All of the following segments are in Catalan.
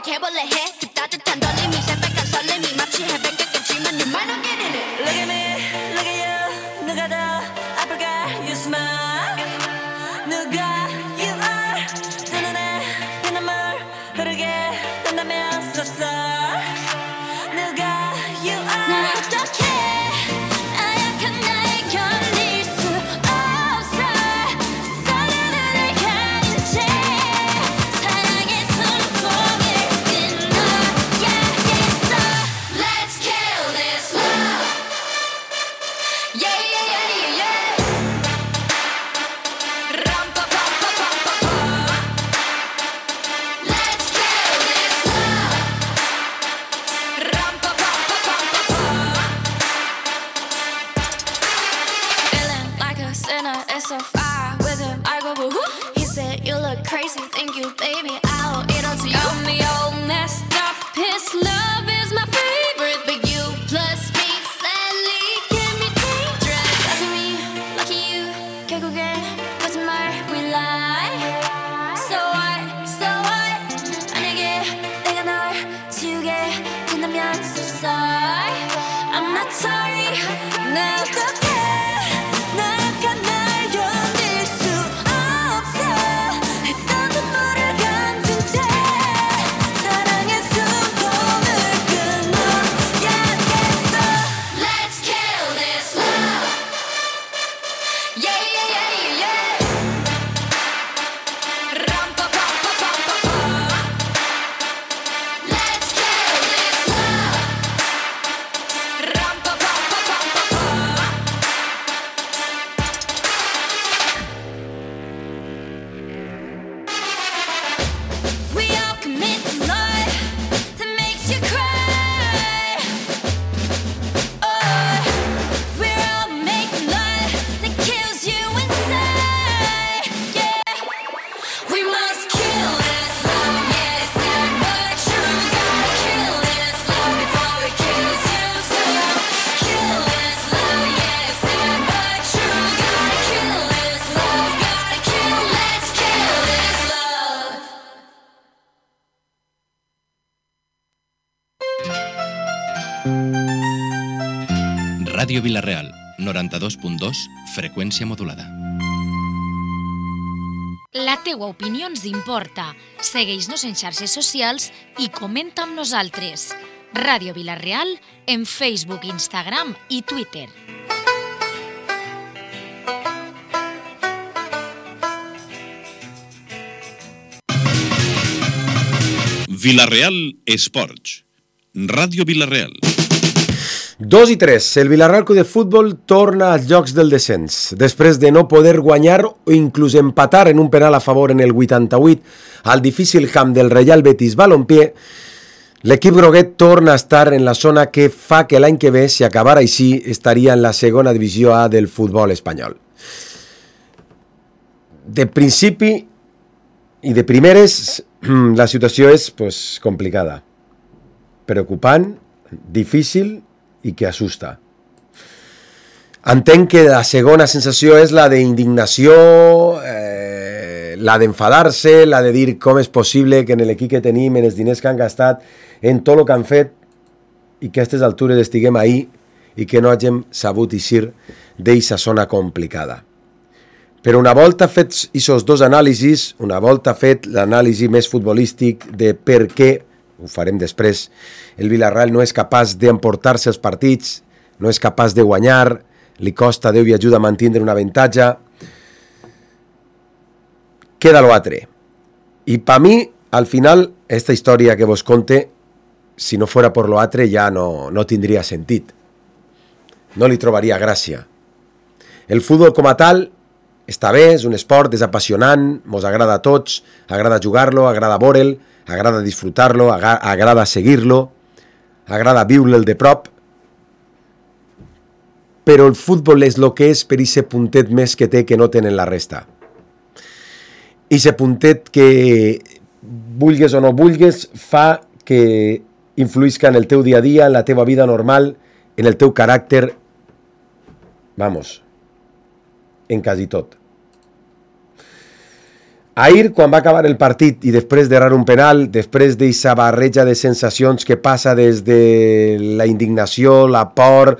해볼래 해 그 따뜻한 떨림이 새빨간 설렘이 마치 해변가 끝이면 네 말 not getting it. Look at me, look at you. 누가 더 아플까? You smile. 누가 you are. 두 눈에 피눈물 흐르게 된다면 so sorry. 누가 you are. 날 어떡해 나약한 나에 견딜 수 없어 서로를 가린 채 사랑의 숨통을 끊어야겠어. Let's kill this love. Yeah yeah yeah yeah yeah. 람빠빠빠빠빠빠. Let's kill this love. 람빠빠빠빠빠빠. Feeling like a sinner, it's so far with him. I go boo hoo. He said you look crazy, thank you, baby. I'll eat all to you. Got me all messed up. His love is my favorite, but you plus me sadly can be dangerous. Lucky me, lucky you. 결국엔 거짓말 we lie. So what, so what? 만약에 내가 널 지우게 된다면 so sorry. I'm not sorry. 나 어떡해 나약한 날 견딜 수 없어 했던 눈물을 감춘 채 사랑의 숨통을 끊어야겠어. Let's kill this love. Yeah yeah yeah yeah yeah. 람빠빠빠빠빠빠. Let's kill this love. 람빠빠빠빠빠빠. We all commit to love that makes you cry. Oh, we're all making love that kills you inside. Yeah, we must kill this love. Yeah, it's sad but true. Gotta kill this love before it kills you too. Kill this love. Yeah, it's sad but true. Gotta kill this love. Gotta kill. Let's kill this love. Ràdio Vila-real, 92.2, freqüència modulada. La teua opinió ens importa. Segueix-nos en xarxes socials i comenta amb nosaltres. Ràdio Vila-real en Facebook, Instagram i Twitter. Vila-real Esports. Ràdio Vila-real. 2 i 3. El Villarreal Club de Futbol torna als llocs del descens. Després de no poder guanyar o inclús empatar en un penal a favor en el 88 al difícil camp del Real Betis Balompié, l'equip groguet torna a estar en la zona que fa que l'any que ve, si acabara així, estaria en la segona divisió A del futbol espanyol. De principi i de primeres, la situació és complicada, preocupant, difícil i que assusta. Entenc que la segona sensació és la d'indignació, la d'enfadar-se, la de dir com és possible que en l'equip que tenim, en els diners que han gastat, en tot el que han fet, i que a aquestes altures estiguem ahí i que no hàgim sabut eixir d'eixa zona complicada. Però una volta fets aquests dos anàlisis, una volta fet l'anàlisi més futbolístic de per què, ho farem després, el Villarreal no és capaç d'emportar-se els partits, no és capaç de guanyar, li costa Déu i ajuda a mantenir un avantatge, queda l'altre. I per mi, al final, esta història que vos conte, si no fora por l'altre, ja no tindria sentit. No li trobaria gràcia. El futbol com a tal està bé, és un esport, és apassionant, mos agrada a tots, agrada jugar-lo, agrada veure'l, agrada disfrutar-lo, agrada seguir-lo, agrada viure'l de prop, però el futbol és el que és per aquest puntet més que té que no tenen la resta. I aquest puntet que, vulgues o no vulgues, fa que influïsca en el teu dia a dia, en la teva vida normal, en el teu caràcter, en quasi tot. Ahir, quan va acabar el partit i després d'errar un penal, després d'aquesta barreja de sensacions que passa des de la indignació, la por,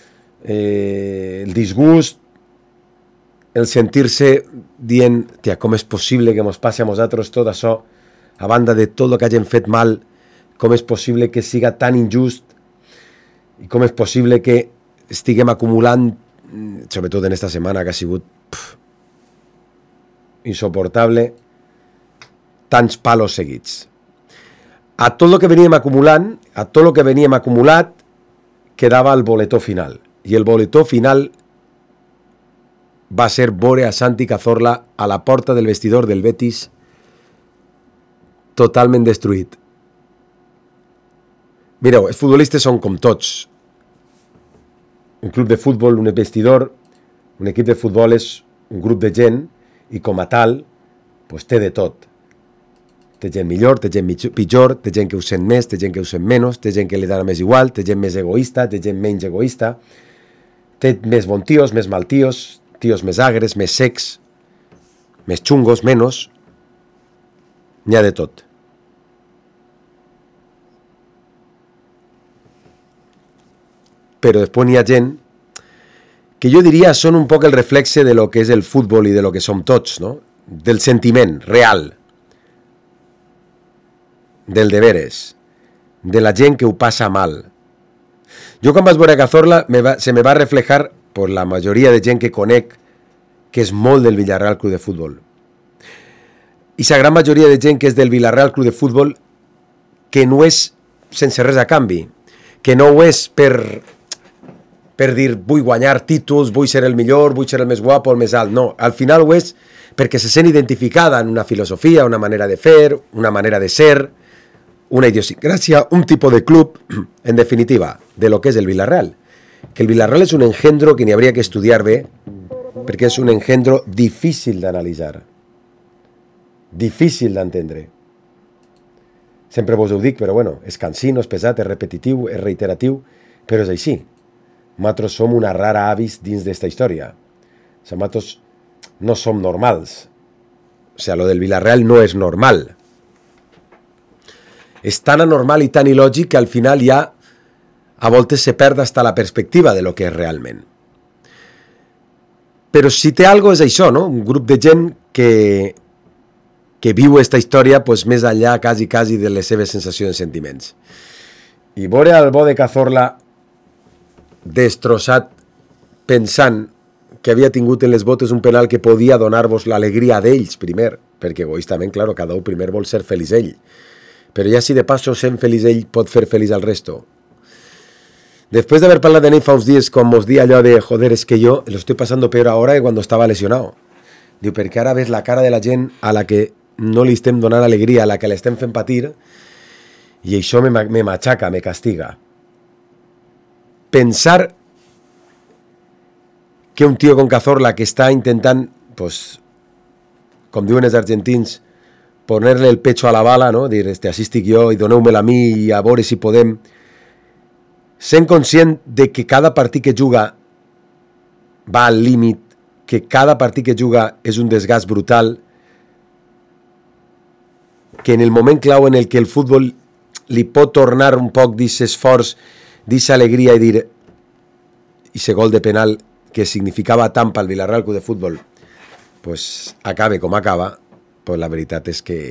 el disgust, el sentir-se dient, tia, com és possible que ens passi a nosaltres tot això, a banda de tot el que hagin fet mal, com és possible que siga tan injust i com és possible que estiguem acumulant, sobretot en esta setmana que ha sigut insoportable, tants palos seguits. A tot el que veníem acumulant, a tot el que veníem acumulat, quedava el boletó final. I el boletó final va ser veure a Santi Cazorla a la porta del vestidor del Betis totalment destruït. Mireu, els futbolistes són com tots. Un club de futbol, un vestidor, un equip de futbol és un grup de gent i com a tal, pues, té de tot. Té gent millor, té gent pitjor, té gent que ho sent més, té gent que ho sent menys, té gent que li dona més igual, té gent més egoista, té gent menys egoista, té més bon tios, més mal tios, tios més agres, més secs, més xungos, menys. N'hi ha de tot. Però després n'hi ha gent que jo diria són un poc el reflexe de lo que és el futbol i de lo que som tots, no? Del sentiment real, del deberes, de la gent que ho passa mal. Jo quan vaig veure Cazorla se me va reflejar per la majoria de gent que conec que és molt del Villarreal Club de Futbol. I la gran majoria de gent que és del Villarreal Club de Futbol que no és sense res a canvi, que no ho és per dir vull guanyar títols, vull ser el millor, vull ser el més guapo, el més alt. No, al final ho és perquè se sent identificada en una filosofia, una manera de fer, una manera de ser, una idiosincrasia, un tipus de club, en definitiva, de lo que és el Villarreal. Que el Villarreal és un engendro que n'hi hauria que estudiar bé, perquè és un engendro difícil d'analitzar, difícil d'entendre. Sempre vos ho dic, però bueno, és cansino, és pesat, és repetitiu, és reiteratiu, però és així. Nosaltres som una rara avis dins d'esta història. Nosaltres no som normals. O sigui, lo del Villarreal no és normal. És tan anormal i tan il·lògic que al final ja a voltes se perd hasta la perspectiva de lo que és realment. Però si té algo és això, no? Un grup de gent que viu esta història pues, més enllà quasi de les seves sensacions i sentiments. I veure el bo de Cazorla destrossat pensant que havia tingut en les botes un penal que podia donar-vos l'alegria d'ells primer, perquè egoistament, claro, cada un primer vol ser feliç ell, però ja si de passo sent feliç ell pot fer feliç al resto. Después de haber parlat de ell fa uns dies com us di allò de joder, es que yo lo estoy pasando peor ahora que cuando estaba lesionado. Diu, perquè ara ves la cara de la gent a la que no li estem donant alegria, a la que l'estem fent patir, i això me machaca, me castiga. Pensar que un tio com Cazorla que està intentant, pues, com diuen els argentins, ponerle el pecho a la bala, no? Dir, així estic jo i doneu-me-la a mi i a veure si podem, sent conscient de que cada partit que juga va al límit, que cada partit que juga és un desgast brutal, que en el moment clau en el que el futbol li pot tornar un poc d'aquest esforç, d'aquesta alegria i dir i ese gol de penal que significava tant pel Villarreal Club de Futbol pues acabe com acaba, pues la veritat és que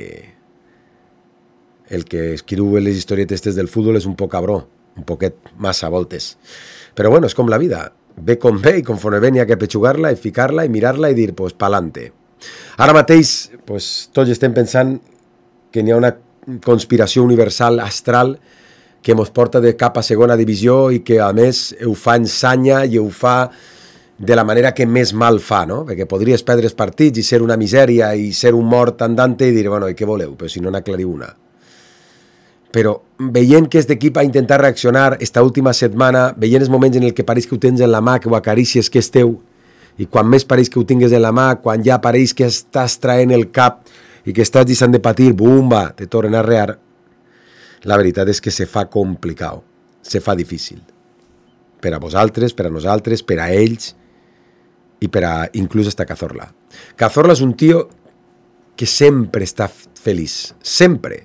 el que escriu les historietes del futbol és un poc cabró, un poquet massa a voltes, però bueno, és com la vida, ve com ve i conforme ve n'hi ha que petxugar-la i ficar-la i mirar-la i dir pues pa'lante. Ara mateix pues tots estem pensant que n'hi ha una conspiració universal astral que ens porta de cap a segona divisió i que a més ho fa en sanya i ho fa de la manera que més mal fa, no? Perquè podries perdre els partits i ser una misèria i ser un mort andante i dir, bueno, i què voleu? Però si no n'aclariu una. Però veient que aquest equip ha intentat reaccionar esta última setmana, veient els moments en el que pareix que ho tens en la mà, que ho acarícies, que és teu, i quan més pareix que ho tingues en la mà, quan ja pareix que estàs traient el cap i que estàs deixant de patir, bumba, te tornen a rear, la veritat és que se fa complicat, se fa difícil. Per a vosaltres, per a nosaltres, per a ells i per a inclús hasta Cazorla. Cazorla és un tio que sempre està feliç. Sempre.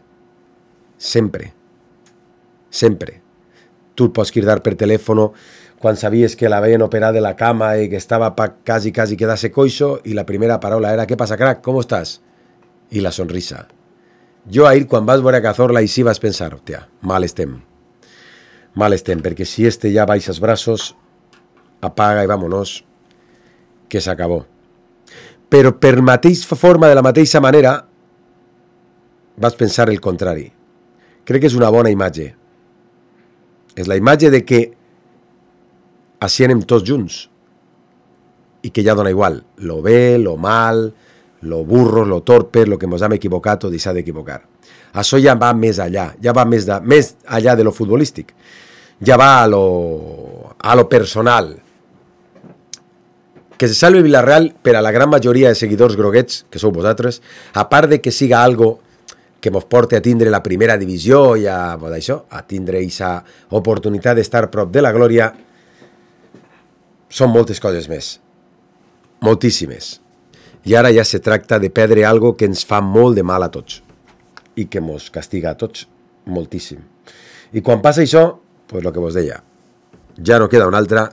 Tu el pots cridar per telèfon quan sabies que l'havien operat de la cama i que estava quasi quedar-se coixo i la primera paraula era «¿Qué pasa, crack? ¿Cómo estás?» I la sonrisa. Jo ahir, quan vas veure Cazorla, així vas pensar, hòstia, mal estem, perquè si este ja baixa els braços, apaga i vámonos, que s'acabó. Però per mateixa forma, de la mateixa manera, vas pensar el contrari. Crec que és una bona imatge. És la imatge de que així anem tots junts i que ja dona igual lo bé, lo mal, lo burros, lo torpes, lo que ens hem equivocat o deixat d'equivocar. Això ja va més allà, ja va més allà de lo futbolístic, ja va a lo personal. Que se salve Villarreal per a la gran majoria de seguidors groguets, que sou vosaltres, a part de que siga algo que mos porte a tindre la primera divisió i a tindre aquesta oportunitat d'estar prop de la glòria, són moltes coses més. Moltíssimes. I ara ja se tracta de perdre algo que ens fa molt de mal a tots i que mos castiga a tots moltíssim. I quan passa això, pues lo que vos deia, ja no queda una altra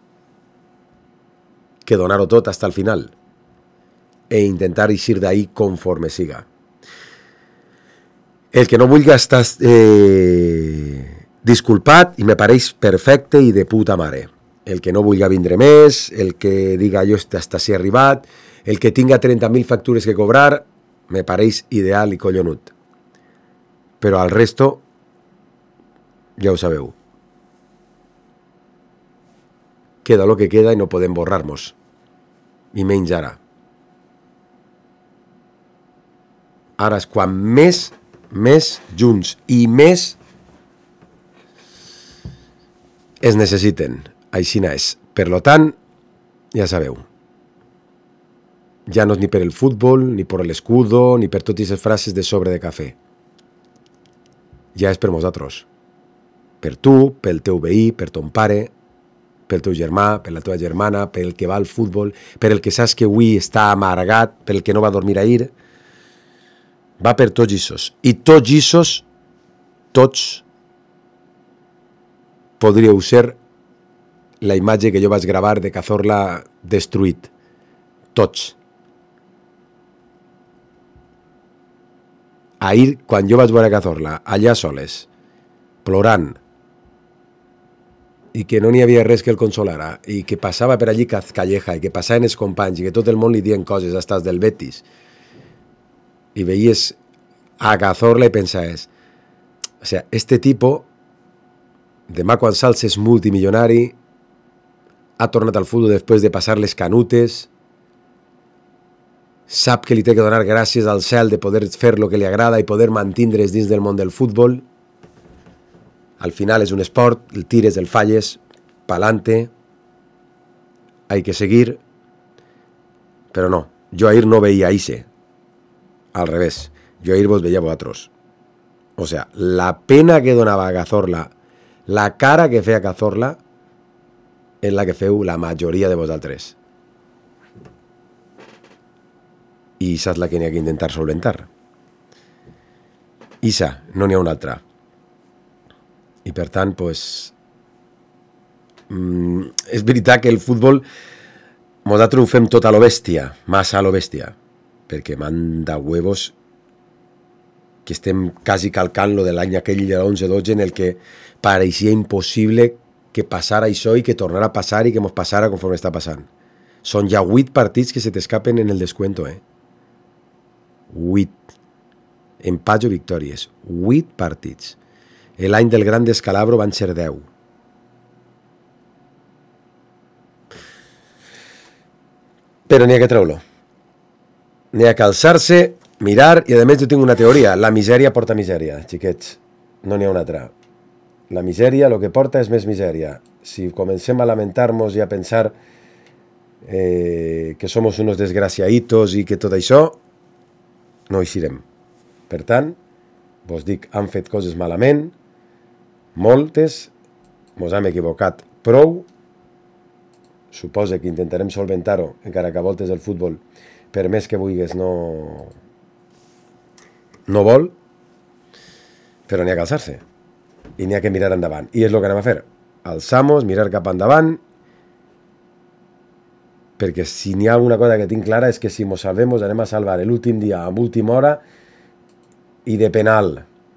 que donar-ho tot hasta el final e intentar eixir d'ahí conforme siga. El que no vulgui estar disculpat i me pareix perfecte i de puta mare. El que no vulgui vindre més, el que diga jo hasta si he arribat, el que tinga 30.000 factures que cobrar, me pareix ideal i collonut. Però al resto, ja ho sabeu. Queda lo que queda i no podem borrar-nos. I menys ara. Ara és quan més junts i més es necessiten. Aixina és. Per lo tant, ja sabeu. Ja no és ni per el futbol, ni per l'escudo, ni per totes les frases de sobre de cafè. Ja és per vosaltres. Per tu, pel teu veí, per ton pare, pel teu germà, per la teva germana, per el que va al futbol, per el que saps que avui està amargat, per el que no va dormir ahir. Va per tots ixos. I tots ixos, tots, podríeu ser la imatge que jo vaig gravar de Cazorla destruït. Tots. Ahir, quan jo vaig veure Cazorla, allà soles, plorant, i que no n'hi havia res que el consolara, i que passava per allí Calleja, i que passaven els companys, i que tot el món li dien coses, hasta els del Betis, i veies a Cazorla i pensaves, o sea, este tipo, demà quan salts és multimilionari, ha tornat al futbol després de passar les canutes, sap que li té que donar gràcies al cel de poder fer el que li agrada i poder mantindre's dins del món del futbol. Al final és un esport, el tires, el falles, pa'lante, hay que seguir, però no, jo ahir no veia ixe, al revés, jo ahir vos veia a vosaltres. O sea, la pena que donava a Cazorla, la cara que feia Cazorla, és la que feu la majoria de vosaltres. I això és la que n'hi ha que intentar solventar. Ixa, no n'hi ha una altra. I per tant, pues, és veritat que el futbol nosaltres ho fem tot a lo bèstia, massa a lo bèstia, perquè manda huevos que estem quasi calcant lo de l'any aquell de l'11-12 en el que pareixia impossible que passara això i que tornara a passar i que mos passara conforme està passant. Són ja 8 partits que se t'escapen en el descuento, 8 empats o victòries, 8 partits. L'any del gran descalabro van ser 10. Però n'hi ha que treure-lo. N'hi ha que alçar-se, mirar, i a més jo tinc una teoria, la misèria porta misèria, xiquets, no n'hi ha una altra. La misèria, el que porta és més misèria. Si comencem a lamentar-nos i a pensar que som uns desgraciaditos i que tot això, no eixirem. Per tant, vos dic, han fet coses malament, moltes, mos hem equivocat prou, suposa que intentarem solventar-ho, encara que a voltes el futbol, per més que vulguis, no no vol, però n'hi ha que alçar-se i n'hi ha que mirar endavant, i és el que anem a fer, alçamos, mirar cap endavant, perquè si n'hi ha alguna cosa que tinc clara és que si mos salvem anem a salvar l'últim dia amb última hora i de penal,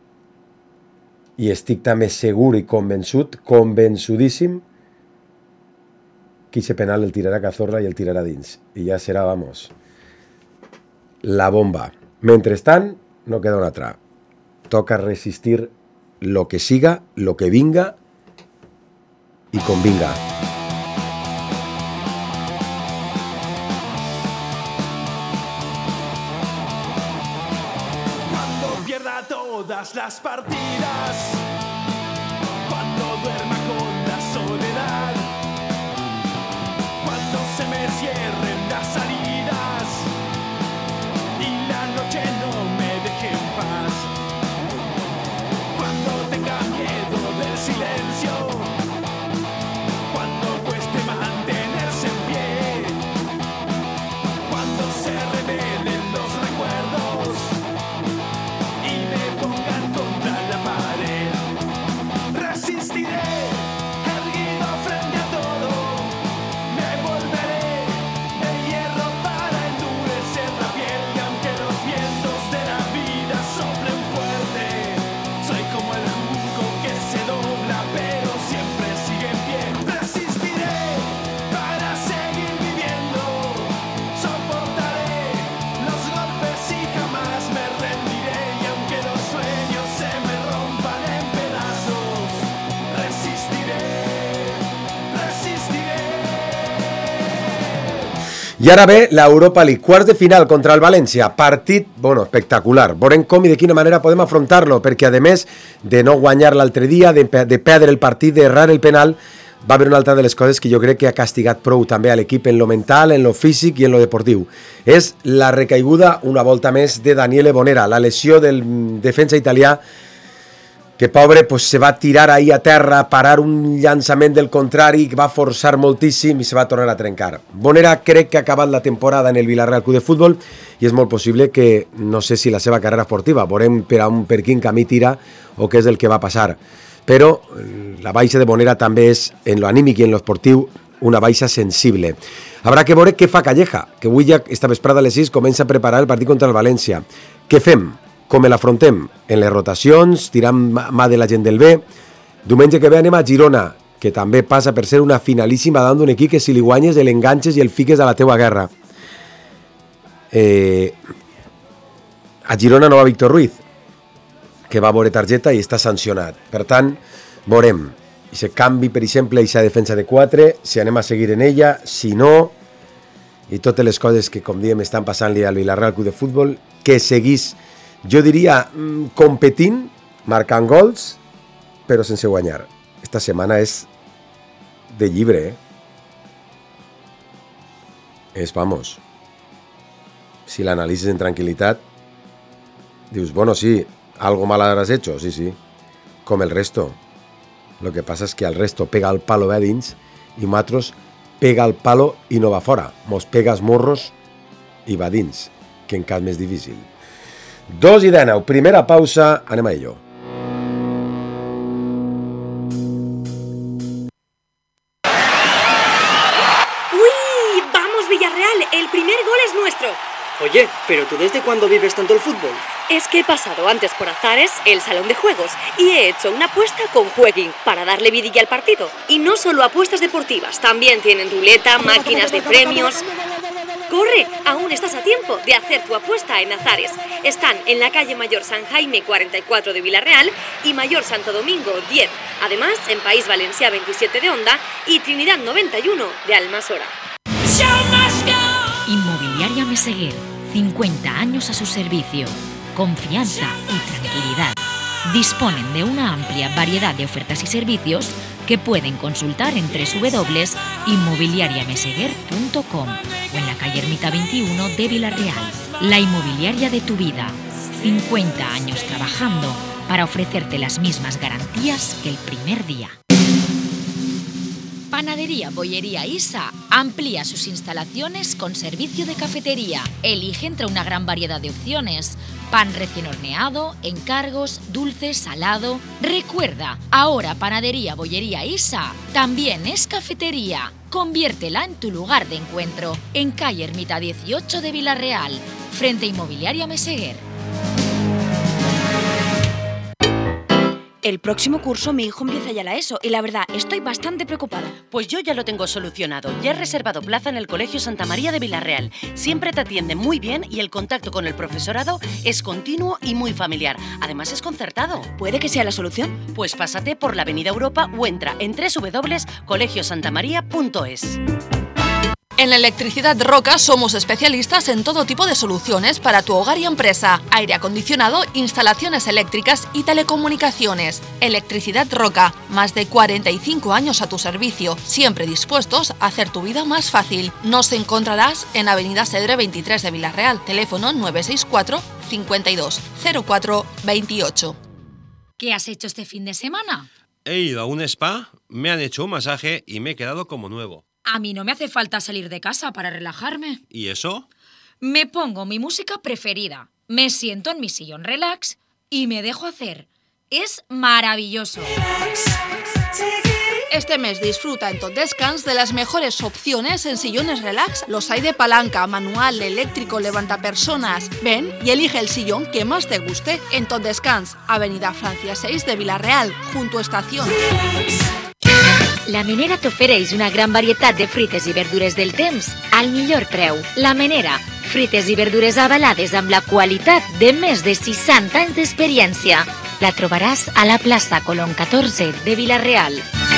i estic també segur i convençudíssim que ese penal el tirarà Cazorla i el tirarà dins, i ja serà, vamos, la bomba. Mentrestant, no queda una altra. Toca resistir lo que siga, lo que vinga y convinga. Cuando pierda todas las partidas, cuando duerma con la soledad, cuando se me cierren las salidas y la noche no me deje en paz, cuando tenga miedo del silencio, cuando cueste mantenerse en pie, cuando se revelen los recuerdos y me pongan contra la pared, resistiré, erguido frente a todo, me volveré de hierro para endurecer la piel, y aunque los vientos de la vida soplen fuerte, soy como el junco que se dobla pero siempre sigue en pie. Resistiré para seguir viviendo, soportaré los golpes y jamás me rendiré, y aunque los sueños se me rompan en pedazos, resistiré, resistiré. I ara ve l'Europa League, quarts de final contra el València, partit, bueno, espectacular. Veurem com i de quina manera podem afrontar-lo, perquè a més de no guanyar l'altre dia, de perdre el partit, d'errar el penal, va haver una altra de les coses que jo crec que ha castigat prou també a l'equip en lo mental, en lo físic i en lo deportiu. És la recaiguda una volta més de Daniele Bonera, la lesió del defensa italià, que pobre pues, se va tirar ahí a terra, parar un llançament del contrari, que va forçar moltíssim i se va tornar a trencar. Bonera crec que ha acabat la temporada en el Villarreal Club de Futbol i és molt possible que, no sé si la seva carrera esportiva, veurem per quin camí tira o què és el que va passar. Però la baixa de Bonera també és, en lo anímic i en lo esportiu, una baixa sensible. Haurà que veure què fa Calleja, que avui ja esta vesprada a les 6 comença a preparar el partit contra el València. Què fem? Com l'afrontem? En les rotacions, tirant mà de la gent del B. Diumenge que ve anem a Girona, que també passa per ser una finalíssima davant d'un equip que si li guanyes l'enganxes i el fiques a la teua guerra. A Girona no va Víctor Ruiz, que va veure targeta i està sancionat. Per tant, veurem. I se canvi, per exemple, aquesta defensa de 4, si anem a seguir en ella, si no, i totes les coses que, com diem, estan passant-li al Villarreal Club de Futbol, que seguís, jo diria, competint, marcant gols, però sense guanyar. Esta setmana és de llibre, És, vamos, si l'analitzes en tranquil·litat, dius, bueno, sí, algo mal habrás hecho, sí, sí, com el resto. Lo que pasa es que al resto pega el palo ve a dins i nosaltres pega el palo i no va fora. Mos pega els morros i va dins, que encara més difícil. 2:19, primera pausa, anem a ello. ¡Uy! ¡Vamos, Villarreal! El primer gol es nuestro. Oye, ¿pero tú desde cuándo vives tanto el fútbol? Es que he pasado antes por Azares, el salón de juegos, y he hecho una apuesta con Jueguin para darle vidilla al partido. Y no solo apuestas deportivas, también tienen ruleta, máquinas de premios. ¡Corre! Aún estás a tiempo de hacer tu apuesta en Azares. Están en la calle Mayor San Jaime 44 de Villarreal y Mayor Santo Domingo 10. Además, en País Valencià 27 de Onda y Trinidad 91 de Almasora. Inmobiliaria Meseguer, 50 años a su servicio. Confianza y tranquilidad. Disponen de una amplia variedad de ofertas y servicios que pueden consultar en www.inmobiliariameseguer.com o en la calle Ermita 21 de Villarreal. La inmobiliaria de tu vida. 50 años trabajando para ofrecerte las mismas garantías que el primer día. 2:21, Panadería Bollería Isa amplía sus instalaciones con servicio de cafetería. Elige entre una gran variedad de opciones. Pan recién horneado, encargos, dulce, salado. Recuerda, ahora Panadería Bollería Isa también es cafetería. Conviértela en tu lugar de encuentro. En calle Ermita 18 de Villarreal, frente a Inmobiliaria Meseguer. El próximo curso mi hijo empieza ya la ESO y la verdad estoy bastante preocupada. Pues yo ya lo tengo solucionado. Ya he reservado plaza en el Colegio Santa María de Villarreal. Siempre te atienden muy bien y el contacto con el profesorado es continuo y muy familiar. Además es concertado. ¿Puede que sea la solución? Pues pásate por la Avenida Europa o entra en www.colegiosantamaria.es. En la Electricidad Roca somos especialistas en todo tipo de soluciones para tu hogar y empresa. Aire acondicionado, instalaciones eléctricas y telecomunicaciones. Electricidad Roca, más de 45 años a tu servicio, siempre dispuestos a hacer tu vida más fácil. Nos encontrarás en Avenida Cedre 23 de Villarreal, teléfono 964 52 04 28. ¿Qué has hecho este fin de semana? He ido a un spa, me han hecho un masaje y me he quedado como nuevo. A mí no me hace falta salir de casa para relajarme. ¿Y eso? Me pongo mi música preferida, me siento en mi sillón relax y me dejo hacer. Es maravilloso. Este mes disfruta en Tot Descans de las mejores opciones en sillones relax. Los hay de palanca, manual, eléctrico, levantapersonas. Ven y elige el sillón que más te guste en Tot Descans, Avenida Francia 6 de Villarreal, junto a Estación. La Menera t'ofereix una gran varietat de fruites i verdures del temps al millor preu. La Menera, fruites i verdures avalades amb la qualitat de més de 60 anys d'experiència. La trobaràs a la plaça Colón 14 de Villarreal.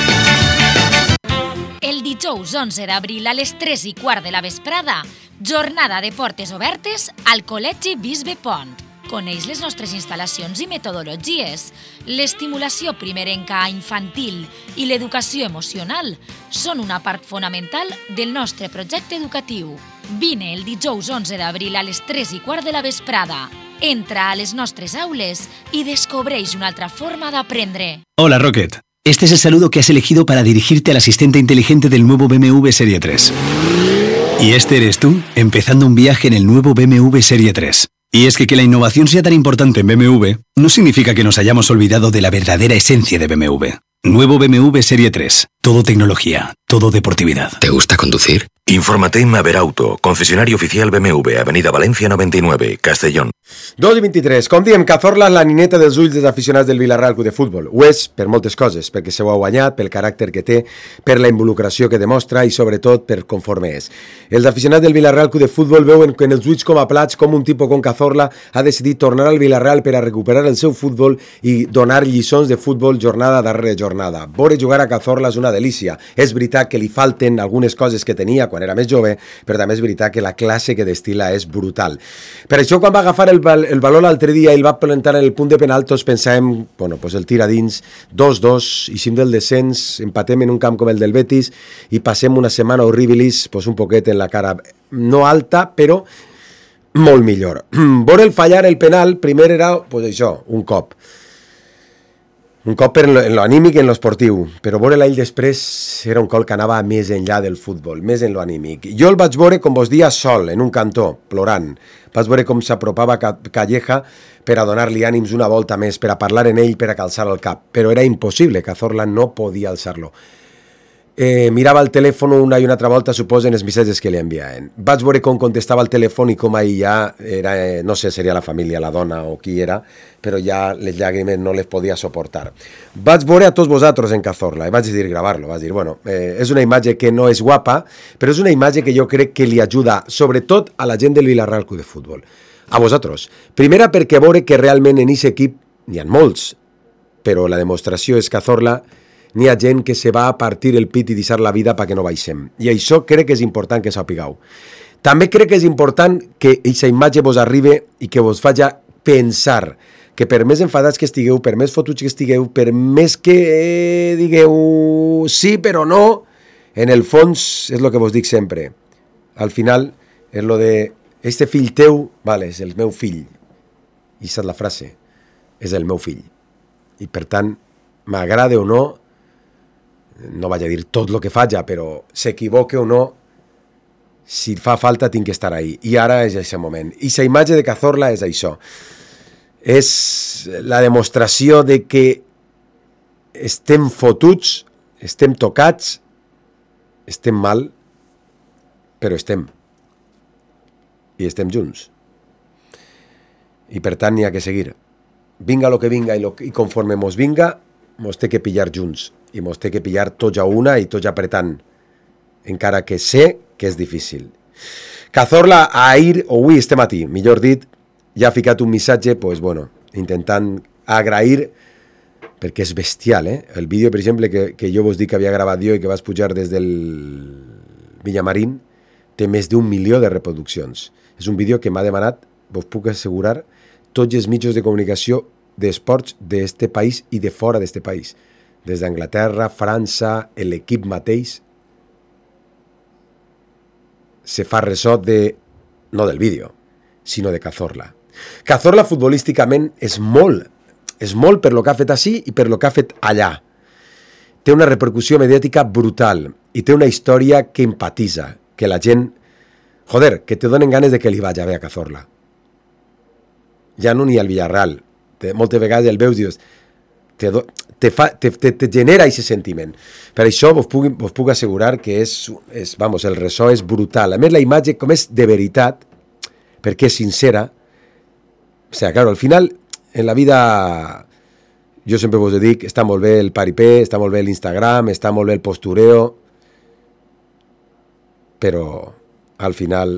El dijous 11 d'abril a les 3:15 de la vesprada, jornada de portes obertes al Col·legi Bisbe Pont. Coneix les nostres instal·lacions i metodologies. L'estimulació primerenca infantil i l'educació emocional són una part fonamental del nostre projecte educatiu. Vine el dijous 11 d'abril a les 3:15 de la vesprada. Entra a les nostres aules i descobreix una altra forma d'aprendre. Hola, Rocket. Este es el saludo que has elegido para dirigirte al asistente inteligente del nuevo BMW Serie 3. Y este eres tú, empezando un viaje en el nuevo BMW Serie 3. Y es que la innovación sea tan importante en BMW no significa que nos hayamos olvidado de la verdadera esencia de BMW. Nuevo BMW Serie 3. Todo tecnología, todo deportividad. ¿Te gusta conducir? Infórmate en Maverauto, concesionario oficial BMW, Avenida Valencia 99, Castellón. 2:23. Com diem, Cazorla és la nineta dels ulls dels aficionats del Villarreal Club de Futbol. Ho és per moltes coses, perquè se ho ha guanyat, pel caràcter que té, per la involucració que demostra i sobretot per conforme és. Els aficionats del Villarreal Club de Futbol veuen en els ulls com a plats com un tipus com Cazorla ha decidit tornar al Villarreal per a recuperar el seu futbol i donar lliçons de futbol jornada darrere jornada. Veure jugar a Cazorla és una delícia. És veritat que li falten algunes coses que tenia quan era més jove, però també és veritat que la classe que destila és brutal. Per això, quan va agafar el valor l'altre dia i el va plantar en el punt de penal, tots pensàvem, bueno, pues el tira dins, 2-2, eixim del descens, empatem en un camp com el del Betis i passem una setmana horribilis, pues un poquet en la cara, no alta, però molt millor. Veure el fallar el penal, primer era, pues això, un cop en lo anímic i en lo esportiu, però veure l'ell després era un cop que anava més enllà del futbol, més en lo anímic. Jo el vaig veure, com vos dia, sol, en un cantó, plorant. Vaig veure com s'apropava Calleja per a donar-li ànims una volta més, per a parlar en ell, per a calçar el cap, però era impossible, Cazorla no podia alçar-lo. Mirava el telèfon una i una altra volta, suposen els missatges que li enviaven. Vaig veure com contestava el telèfon i com ahir ja era, no sé, seria la família, la dona o qui era, però ja les llàgrimes no les podia suportar. Vaig veure a tots vosaltres en Cazorla i vaig decidir gravar-lo. Vaig dir, bueno, és una imatge que no és guapa, però és una imatge que jo crec que li ajuda, sobretot a la gent del Villarreal Club de Futbol. A vosaltres. Primera, perquè veure que realment en aquest equip n'hi ha molts, però la demostració és Cazorla. N'hi ha gent que se va a partir el pit i deixar la vida perquè no baixem. I això crec que és important que sapigueu. També crec que és important que aquesta imatge vos arribi i que vos faci pensar que per més enfadats que estigueu, per més fotuts que estigueu, per més que digueu sí però no, en el fons és el que vos dic sempre. Al final és lo de este fill teu, vale, és el meu fill. I aquesta és la frase, és el meu fill. I per tant, m'agrada o no, no vaig a dir tot el que faig, però s'equivoque o no, si fa falta tinc que estar ahí. I ara és aquest moment. I la imatge de Cazorla és això. És la demostració de que estem fotuts, estem tocats, estem mal, però estem. I estem junts. I per tant n'hi ha que seguir. Vinga lo que vinga i conforme mos vinga, mos té que pillar junts. I mos té que pillar tots a una i tots apretant. Encara que sé que és difícil. Cazorla ahir, o avui, este matí, millor dit, ja ha ficat un missatge, pues, bueno, intentant agrair, perquè és bestial, El vídeo, per exemple, que jo vos dic que havia gravat jo i que vas pujar des del Villamarín, té més d'1 milió de reproduccions. És un vídeo que m'ha demanat, vos puc assegurar, tots els mitjans de comunicació d'esports d'este país i de fora d'este país. Des d'Anglaterra, França, l'equip mateix, se fa ressò de, no del vídeo, sinó de Cazorla. Cazorla futbolísticament és molt per lo que ha fet així i per lo que ha fet allà. Té una repercussió mediàtica brutal i té una història que empatitza, que la gent, joder, que te donen ganes de que li vagi bé a Cazorla. Ja no n'hi ha al Villarreal. Moltes vegades el veus i dius, te genera aquest sentiment. Per això vos puc assegurar que vamos, el ressò és brutal. A més, la imatge, com és de veritat, perquè és sincera, o sigui, claro, al final, en la vida, jo sempre vos dic, està molt bé el paripé, està molt bé l'Instagram, està molt bé el postureo, però al final,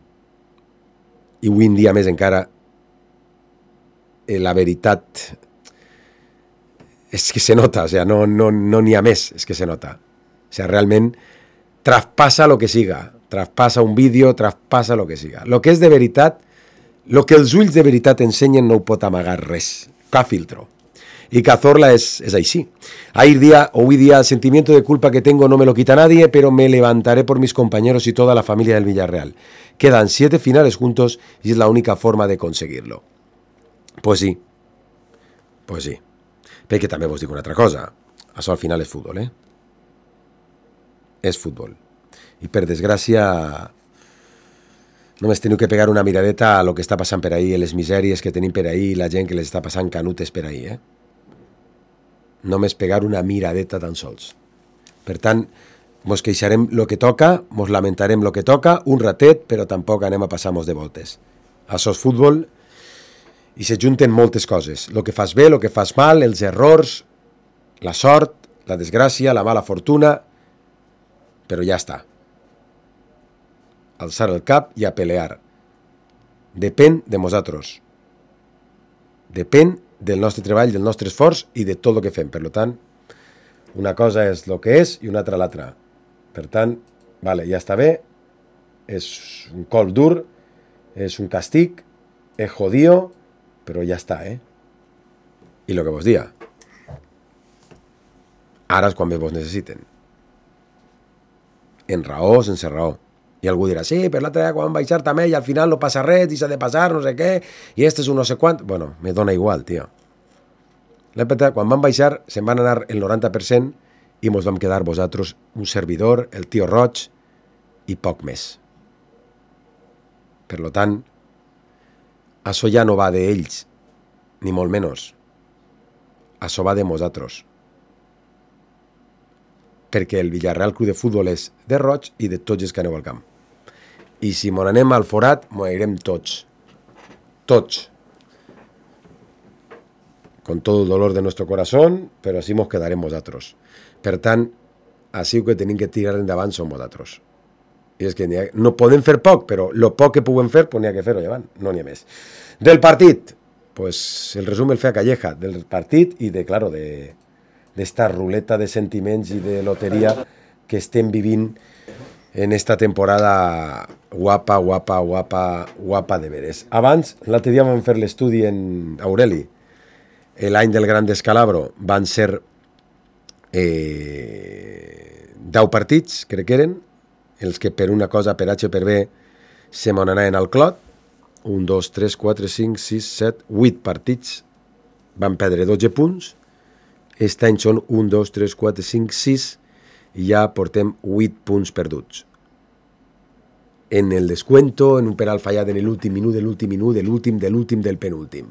i avui en dia més encara, la veritat és que se nota, o sea, no n'hi ha més, és que se nota. O sea, realment traspassa lo que siga, traspassa un vídeo, traspassa lo que siga. Lo que és de veritat, lo que els ulls de veritat ensenyen no ho pot amagar res, cap filtro. Y Cazorla es així. Hoy día el sentimiento de culpa que tengo no me lo quita nadie, pero me levantaré por mis compañeros y toda la familia del Villarreal. Quedan 7 finales juntos y es la única forma de conseguirlo. Pues sí. Perquè també vos dic una altra cosa. Això al final és futbol, És futbol. I per desgràcia només teniu que pegar una miradeta a lo que està passant per ahí, les misèries que tenim per ahí, la gent que les està passant canutes per ahí, Només pegar una miradeta tan sols. Per tant, mos queixarem lo que toca, mos lamentarem lo que toca, un ratet, però tampoc anem a passar-nos de voltes. Això és futbol i se junten moltes coses. Lo que fas bé, lo que fas mal, els errors, la sort, la desgràcia, la mala fortuna, però ja està. Alçar el cap i a pelear. Depèn de nosaltres. Depèn del nostre treball, del nostre esforç i de tot el que fem. Per tant, una cosa és el que és i una altra l'altra. Per tant, vale, ja està bé, és un colp dur, és un castig, és jodido, però ja està, I el que vos dia. Ara és quan vos necessiten. En raó, sense raó. I algú dirà, sí, per l'altre dia quan van baixar també i al final no passa res i s'ha de passar, no sé què, i este és un no sé quant. Bueno, me dona igual, tio. Quan van baixar se'n van anar el 90% i mos vam quedar vosaltres, un servidor, el tio Roig i poc més. Per tant, això ja no va d'ells, ni molt menys. Això va de nosaltres. Perquè el Villarreal Club de Futbol és de Roig i de tots els que aneu al camp. I si m'on anem al forat, m'ho anirem tots. Tots. Con todo el dolor de nuestro corazón, però així mos quedarem nosaltres. Per tant, així que tenim que tirar endavant som nosaltres. I és que no podem fer poc, però el poc que puguem fer, pues n'hi ha que fer-ho llevant, no n'hi ha més. Del partit, pues el resum el feia Calleja, del partit i de, claro, d'esta ruleta de sentiments i de loteria que estem vivint en esta temporada guapa de veres. Abans, l'altre dia vam fer l'estudi en Aureli. L'any del Gran Descalabro van ser 10 partits, crec que eren, els que per una cosa, per H, per B, se m'on anaven al clot. 1, 2, 3, 4, 5, 6, 7, 8 partits. Van perdre 12 punts. Aquest any són 1, 2, 3, 4, 5, 6. i ja portem 8 punts perduts. En el descuento, en un penal fallat en l'últim minut, de l'últim del penúltim.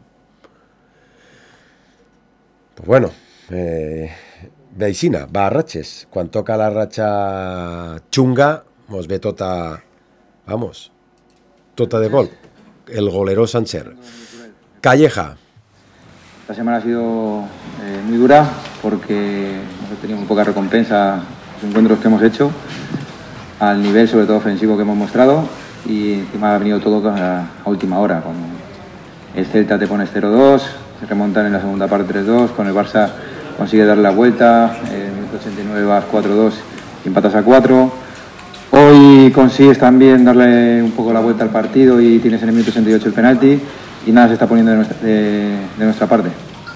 Pues bueno, Beixina va a ratxes. Quan toca la ratxa xunga, mos ve tota, vamos, tota de gol. El golero Sancher. Calleja. Esta semana ha sido muy dura porque hemos tenido muy poca recompensa los encuentros que hemos hecho, al nivel sobre todo ofensivo que hemos mostrado, y encima ha venido todo a última hora. Con el Celta te pones 0-2, se remontan en la segunda parte 3-2, con el Barça consigue darle la vuelta, en el minuto 89 vas 4-2 y empatas a 4. Hoy consigues también darle un poco la vuelta al partido y tienes en el minuto 68 el penalti y nada se está poniendo de nuestra parte.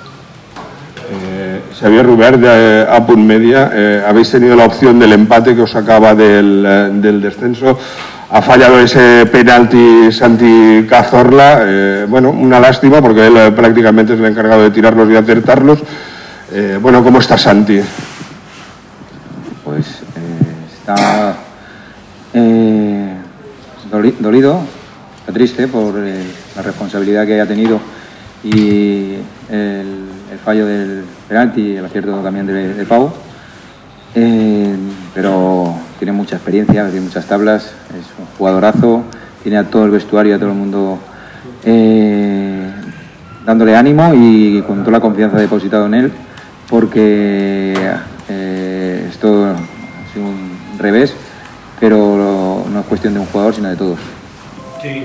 Xavier Rubert, de Apunt Media, habéis tenido la opción del empate que os sacaba del descenso. Ha fallado ese penalti Santi Cazorla. Bueno, una lástima porque él prácticamente es el encargado de tirarlos y acertarlos. Bueno, ¿cómo está Santi? Pues está dolido, está triste por la responsabilidad que haya tenido y el fallo del penalti y el acierto también de Pau, pero tiene mucha experiencia, tiene muchas tablas, es un jugadorazo, tiene a todo el vestuario, a todo el mundo dándole ánimo y con toda la confianza depositado en él, porque esto ha sido un revés, pero no es cuestión de un jugador sino de todos. Sí.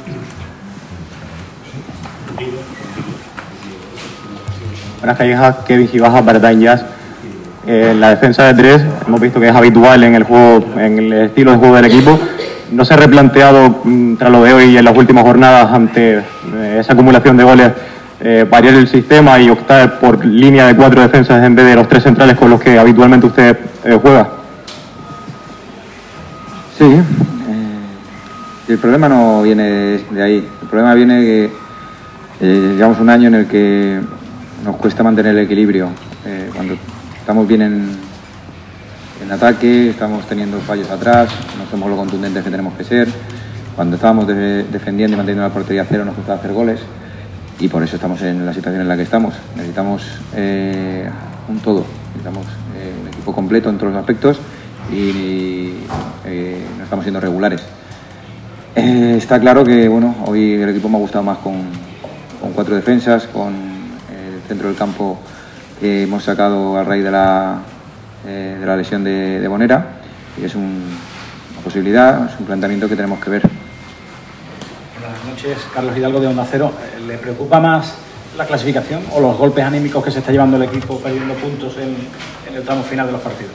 Buenas callejas, Kevin Gibaja para Time Jazz. La defensa de 3 hemos visto que es habitual en el juego, en el estilo de juego del equipo. ¿No se ha replanteado tras lo de hoy en las últimas jornadas ante esa acumulación de goles variar el sistema y optar por línea de 4 defensas en vez de los 3 centrales con los que habitualmente usted juega? Sí, el problema no viene de ahí. El problema viene que llevamos un año en el que nos cuesta mantener el equilibrio. Cuando estamos bien en ataque, estamos teniendo fallos atrás, no somos lo contundentes que tenemos que ser. Cuando estábamos defendiendo y manteniendo la portería a cero nos costaba hacer goles y por eso estamos en la situación en la que estamos. Necesitamos un todo, necesitamos un equipo completo en todos los aspectos y no estamos siendo regulares. Está claro que bueno, hoy el equipo me ha gustado más con 4 defensas, con el centro del campo que hemos sacado a raíz de la lesión de Bonera, y es una posibilidad, es un planteamiento que tenemos que ver. Buenas noches, Carlos Hidalgo de Onda Cero. ¿Le preocupa más la clasificación o los golpes anímicos que se está llevando el equipo perdiendo puntos en el tramo final de los partidos?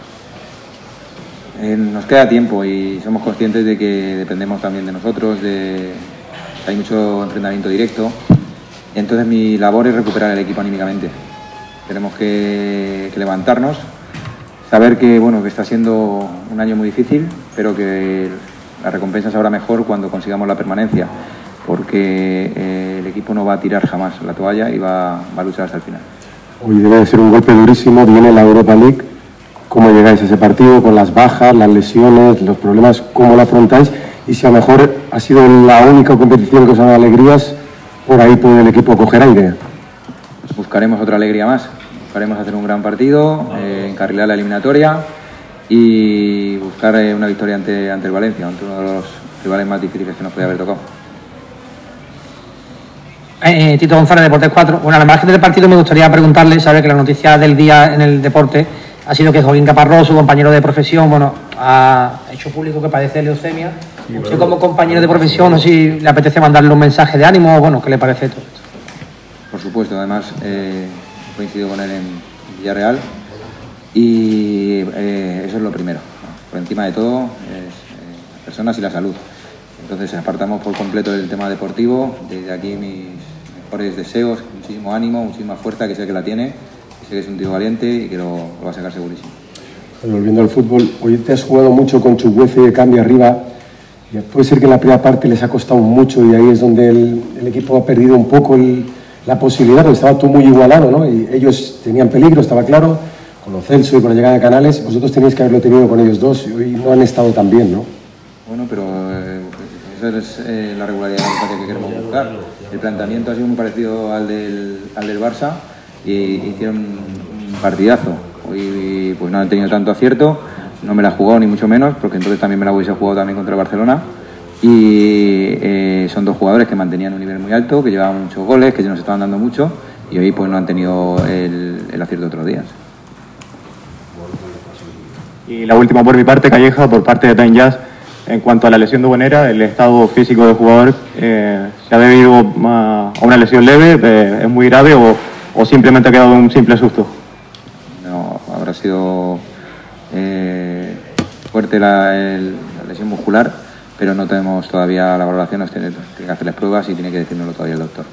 Nos queda tiempo y somos conscientes de que dependemos también de nosotros, hay mucho enfrentamiento directo, entonces mi labor es recuperar el equipo anímicamente. Tenemos que levantarnos, saber que bueno, que está siendo un año muy difícil, pero que la recompensa se habrá mejor cuando consigamos la permanencia, porque el equipo no va a tirar jamás la toalla y va a luchar hasta el final. Hoy debe de ser un golpe durísimo, viene la Europa League. ¿Cómo llegáis a ese partido con las bajas, las lesiones, los problemas, cómo lo afrontáis? Y si a lo mejor ha sido la única competición que os ha dado alegrías, por ahí puede el equipo coger aire. Buscaremos otra alegría más, buscaremos hacer un gran partido, encarrilar la eliminatoria y buscar una victoria ante el Valencia, ante uno de los rivales más difíciles que nos podía haber tocado. Tito González, Deportes 4. Bueno, al margen del partido me gustaría preguntarle, sabe que la noticia del día en el deporte ha sido que Joaquín Caparrós, su compañero de profesión, bueno, ha hecho público que padece leucemia. Sí, usted como compañero de profesión, no sé si le apetece mandarle un mensaje de ánimo o bueno, ¿qué le parece todo esto? Por supuesto, además coincido con él en Villarreal y eso es lo primero, ¿no? Por encima de todo las personas y la salud. Entonces apartamos por completo del tema deportivo. Desde aquí mis mejores deseos, muchísimo ánimo, muchísima fuerza, que sé que la tiene, que sé que es un tío valiente y que lo va a sacar segurísimo. Volviendo al fútbol, hoy te has jugado mucho con Chukwueze de cambio arriba. Y puede ser que en la primera parte les ha costado mucho y ahí es donde el equipo ha perdido un poco la posibilidad, porque estaba todo muy igualado, ¿no? Y ellos tenían peligro, estaba claro. con Celso y con la llegada de Canales, vosotros tenéis que haberlo tenido con ellos dos y hoy no han estado tan bien, ¿no? Bueno, pero esa es la regularidad que queremos buscar. El planteamiento ha sido muy parecido al del Barça y hicieron un partidazo. Hoy pues no han tenido tanto acierto, no me la he jugado ni mucho menos, porque entonces también me la hubiese jugado también contra el Barcelona. Y son dos jugadores que mantenían un nivel muy alto, que llevaban muchos goles, que ya nos estaban dando mucho, y hoy pues no han tenido el acierto de otros días. Y la última por mi parte, Calleja, por parte de Time Jazz, en cuanto a la lesión de Bonera, el estado físico del jugador, ¿se ha debido a una lesión leve, es muy grave o simplemente ha quedado un simple susto? No, habrá sido fuerte la lesión muscular, pero no tenemos todavía la valoración, nos tiene que hacerles pruebas y tiene que decírnoslo todavía el doctor.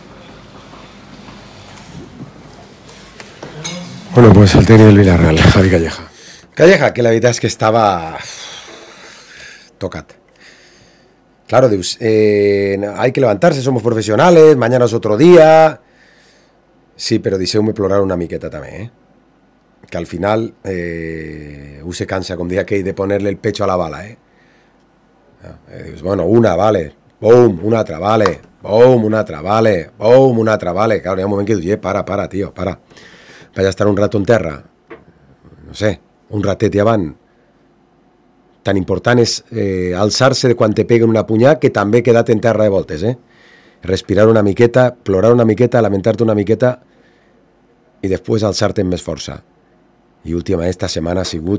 Bueno, pues el técnico del Villarreal, Javi Calleja. Calleja, que la veritat és que estava tocat. Claro, dius, hay que levantarse, somos profesionales, mañana es otro día. Sí, pero deixeu-me plorar una miqueta també, que al final uno se cansa, com deia aquell, de ponerle el pecho a la bala, dius, bueno, una, vale, boom, una altra, vale, boom, una altra, vale, boom, una altra, vale. Claro, hi ha un moment que dius, para, tio, para. Vaig a estar un rato en terra, no sé, un ratet i avant. Tan important és alçar-se de quan te peguen una punyà que també quedat en terra de voltes, respirar una miqueta, plorar una miqueta, lamentar-te una miqueta i després alçar-te amb més força. I últimament esta setmana ha sigut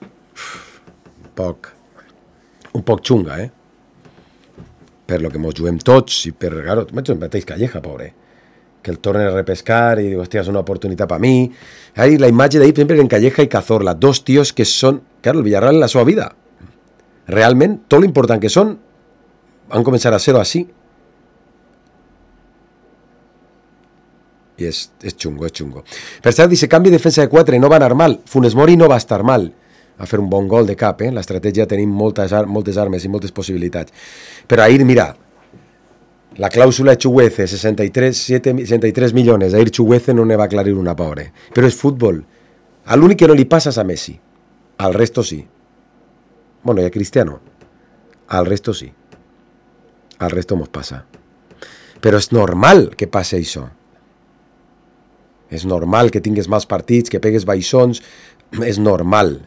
un poc xunga, per lo que mos juguem tots i per, claro, el mateix Calleja, pobre, que el tornen a repescar y digo, hostia, es una oportunidad para mí. Ahí la imagen de ahí siempre en Calleja y Cazorla, dos tíos que son, claro, el Villarreal en la seva vida. Realment, tot l'important que són, van començar a ser-ho així. I és xungo, és xungo. Per cert, dice, canvi de defensa de 4 no va anar mal. Funes Mori no va estar mal a fer un bon gol de cap, L'estratègia tenim moltes armes i moltes possibilitats. Però ahir, mira, la cláusula de Chuguece, 63 millones. Ahir Chuguece no ne va aclarir una, pobre. Pero es fútbol. Al único que no li pasa es a Messi. Al resto sí. Bueno, y a Cristiano. Al resto sí. Al resto mos pasa. Pero és normal que passe això. És normal que tingues mals partits, que pegues baixons. És normal.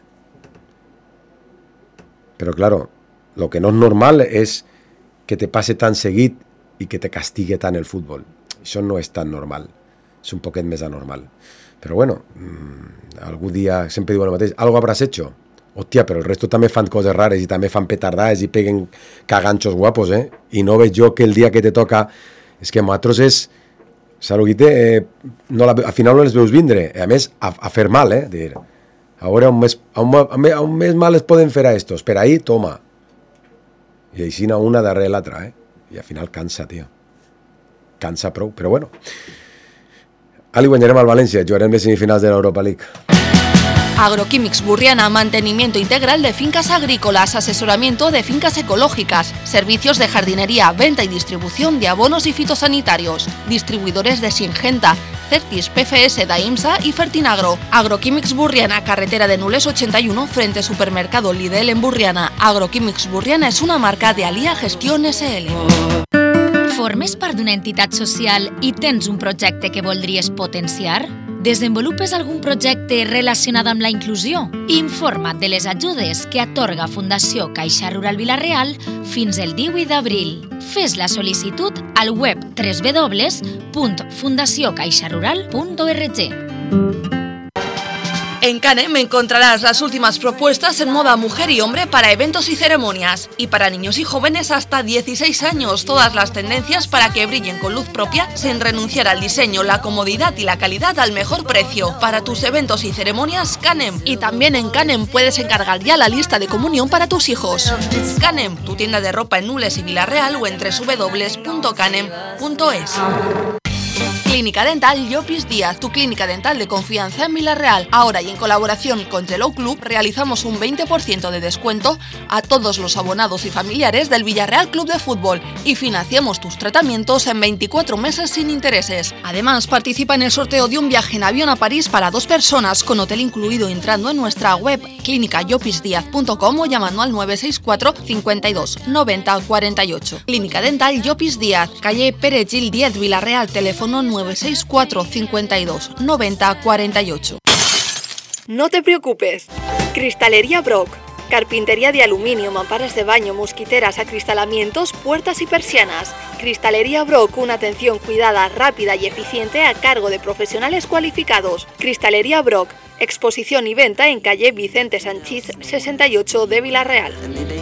Però, claro, lo que no és normal és que te passe tan seguit i que te castigue tant el futbol. Això no és tan normal. És un poquet més anormal. Però bueno, algú dia sempre diu el mateix. Algo habrás hecho. Hòstia, però el resto també fan coses rares i també fan petardades i peguen caganchos guapos, I no veig jo que el dia que te toca... És que nosaltres és... Saluguite, al final no les veus vindre. A més, a fer mal, Dir, a veure on més mal es poden fer a estos. Per ahí, toma. I així una darrere l'altra, I al final cansa, tio. Cansa prou, però bueno. Ali guanyarem al València, jugarem les semifinals de l'Europa League. Agroquímics Burriana, mantenimiento integral de fincas agrícolas, asesoramiento de fincas ecológicas, servicios de jardinería, venta y distribución de abonos y fitosanitarios, distribuidores de Singenta, Certis, PFS, Daimsa y Fertinagro. Agroquímics Burriana, carretera de Nules 81, frente supermercado Lidl en Burriana. Agroquímics Burriana es una marca de Alia Gestión SL. Formes part d'una entitat social i tens un projecte que voldries potenciar? Desenvolupes algun projecte relacionat amb la inclusió? Informa't de les ajudes que atorga Fundació Caixa Rural Vila-real fins el 18 d'abril. Fes la sol·licitud al web www.fundaciocaixarural.org. En Canem encontrarás las últimas propuestas en moda mujer y hombre para eventos y ceremonias. Y para niños y jóvenes hasta 16 años, todas las tendencias para que brillen con luz propia sin renunciar al diseño, la comodidad y la calidad al mejor precio. Para tus eventos y ceremonias, Canem. Y también en Canem puedes encargar ya la lista de comunión para tus hijos. Canem, tu tienda de ropa en Nules y Vila-real o en www.canem.es. Clínica Dental Llopis Díaz, tu clínica dental de confianza en Vila-real. Ahora y en colaboración con Yellow Club realizamos un 20% de descuento a todos los abonados y familiares del Villarreal Club de Fútbol y financiamos tus tratamientos en 24 meses sin intereses. Además, participa en el sorteo de un viaje en avión a París para 2 personas con hotel incluido entrando en nuestra web clínicayopisdiaz.com o llamando al 964 52 90 48. Clínica Dental Llopis Díaz, calle Pere Gil 10, Vila-real, teléfono 964 52 90 48. No te preocupes. Cristalería Brock. Carpintería de aluminio, mamparas de baño, mosquiteras, acristalamientos, puertas y persianas. Cristalería Brock, una atención cuidada, rápida y eficiente a cargo de profesionales cualificados. Cristalería Brock, exposición y venta en calle Vicente Sanchís 68 de Vila-real.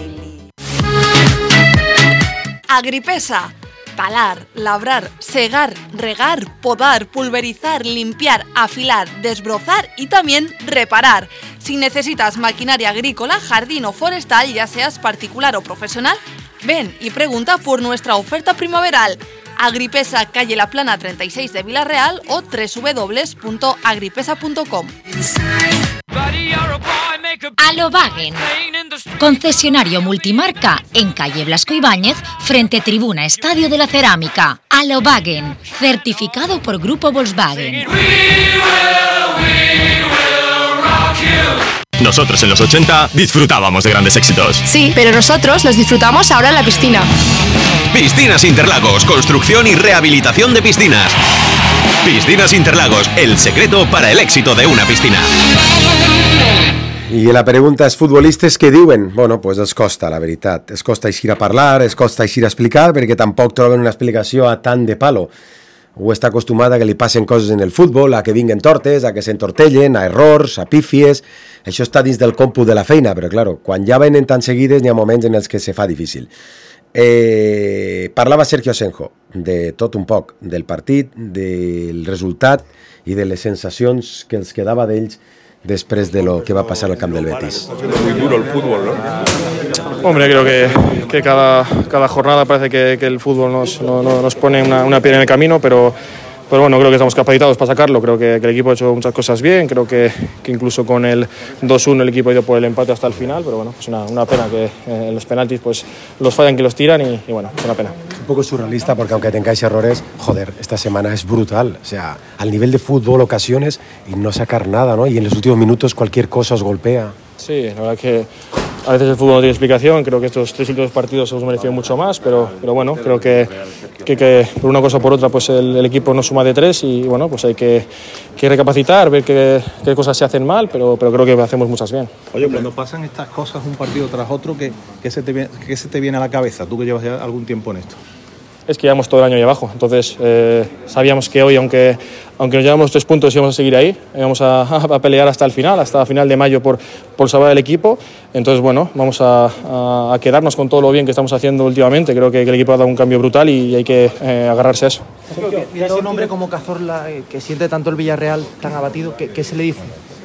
Agripesa. Talar, labrar, segar, regar, podar, pulverizar, limpiar, afilar, desbrozar y también reparar. Si necesitas maquinaria agrícola, jardín o forestal, ya seas particular o profesional, ven y pregunta por nuestra oferta primaveral. Agripesa, calle La Plana 36 de Vila-real o www.agripesa.com. Alobagen, concesionario multimarca en calle Blasco Ibáñez, frente Tribuna Estadio de la Cerámica. Alobagen, certificado por Grupo Volkswagen. Nosotros en los 80 disfrutábamos de grandes éxitos. Sí, pero nosotros los disfrutamos ahora en la piscina. Piscinas Interlagos, construcción y rehabilitación de piscinas. Piscinas Interlagos, el secreto para el éxito de una piscina. I la pregunta és, futbolistes què diuen? Bueno, pues es costa, la veritat. Es costa eixir a parlar, es costa eixir a explicar, perquè tampoc troben una explicació a tant de palo. O està acostumat a que li passen coses en el futbol, a que vinguen tortes, a que s'entortellen, a errors, a pífies. Això està dins del còmput de la feina, però, claro, quan ja venen tan seguides n'hi ha moments en els que se fa difícil. Parlava Sergio Asenjo de tot un poc, del partit, del resultat i de les sensacions que els quedava d'ells después de lo que va a pasar al camp del Betis. Muy duro el fútbol, ¿no? Hombre, creo que cada jornada parece que el fútbol nos pone una piedra en el camino, pero bueno, creo que estamos capacitados para sacarlo. Creo que el equipo ha hecho muchas cosas bien, creo que incluso con el 2-1 el equipo ha ido por el empate hasta el final, pero bueno, es una pena que los penaltis pues los fallan que los tiran y bueno, es una pena. Es un poco surrealista porque aunque tengáis errores, joder, esta semana es brutal. O sea, al nivel de fútbol, ocasiones y no sacar nada, ¿no? Y en los últimos minutos cualquier cosa os golpea. Sí, la verdad que a veces el fútbol no tiene explicación. Creo que estos 3 últimos partidos hemos merecido mucho más, pero bueno, creo que por una cosa o por otra pues el equipo no suma de 3 y bueno, pues hay que recapacitar, ver qué cosas se hacen mal, pero creo que hacemos muchas bien. Oye, cuando pasan estas cosas un partido tras otro, ¿qué se te viene a la cabeza? Tú que llevas ya algún tiempo en esto. Es que llevamos todo el año ahí abajo, entonces sabíamos que hoy, aunque nos llevamos 3 puntos, íbamos a seguir ahí, íbamos a pelear hasta el final, hasta final de mayo por salvar el equipo. Entonces, bueno, vamos a quedarnos con todo lo bien que estamos haciendo últimamente. Creo que el equipo ha dado un cambio brutal y hay que agarrarse a eso. Mira, un hombre como Cazorla, que siente tanto el Villarreal tan abatido, ¿qué se le dice?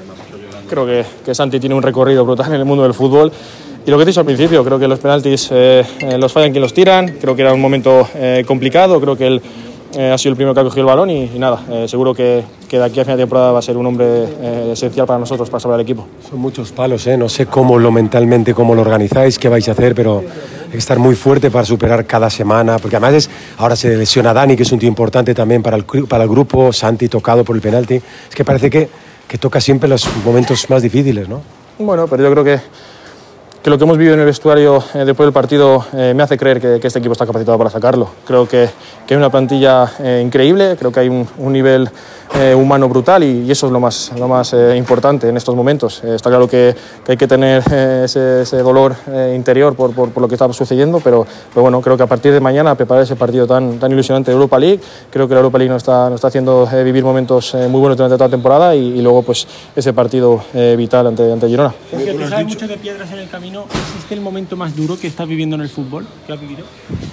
Creo que Santi tiene un recorrido brutal en el mundo del fútbol. Y lo que te he dicho al principio, creo que los penaltis los fallan quien los tiran, creo que era un momento complicado, creo que él ha sido el primero que ha cogido el balón y nada, seguro que de aquí a final de temporada va a ser un hombre esencial para nosotros, para salvar el equipo. Son muchos palos, no sé cómo lo organizáis, qué vais a hacer, pero hay que estar muy fuerte para superar cada semana, porque además ahora se lesiona Dani, que es un tío importante también para el grupo, Santi tocado por el penalti, es que parece que toca siempre los momentos más difíciles, ¿no? Bueno, pero yo creo que lo que hemos vivido en el vestuario después del partido me hace creer que este equipo está capacitado para sacarlo. Creo que hay una plantilla increíble, creo que hay un nivel humano brutal y eso es lo más importante en estos momentos. Está claro que hay que tener ese dolor interior por lo que está sucediendo, pero bueno, creo que a partir de mañana preparar ese partido tan ilusionante de Europa League, creo que la Europa League nos está haciendo vivir momentos muy buenos durante toda la temporada y luego pues ese partido vital ante Girona. Sergio, tú sabes mucho de piedras en el camino. ¿Es este el momento más duro que estás viviendo en el fútbol? ¿Qué has vivido?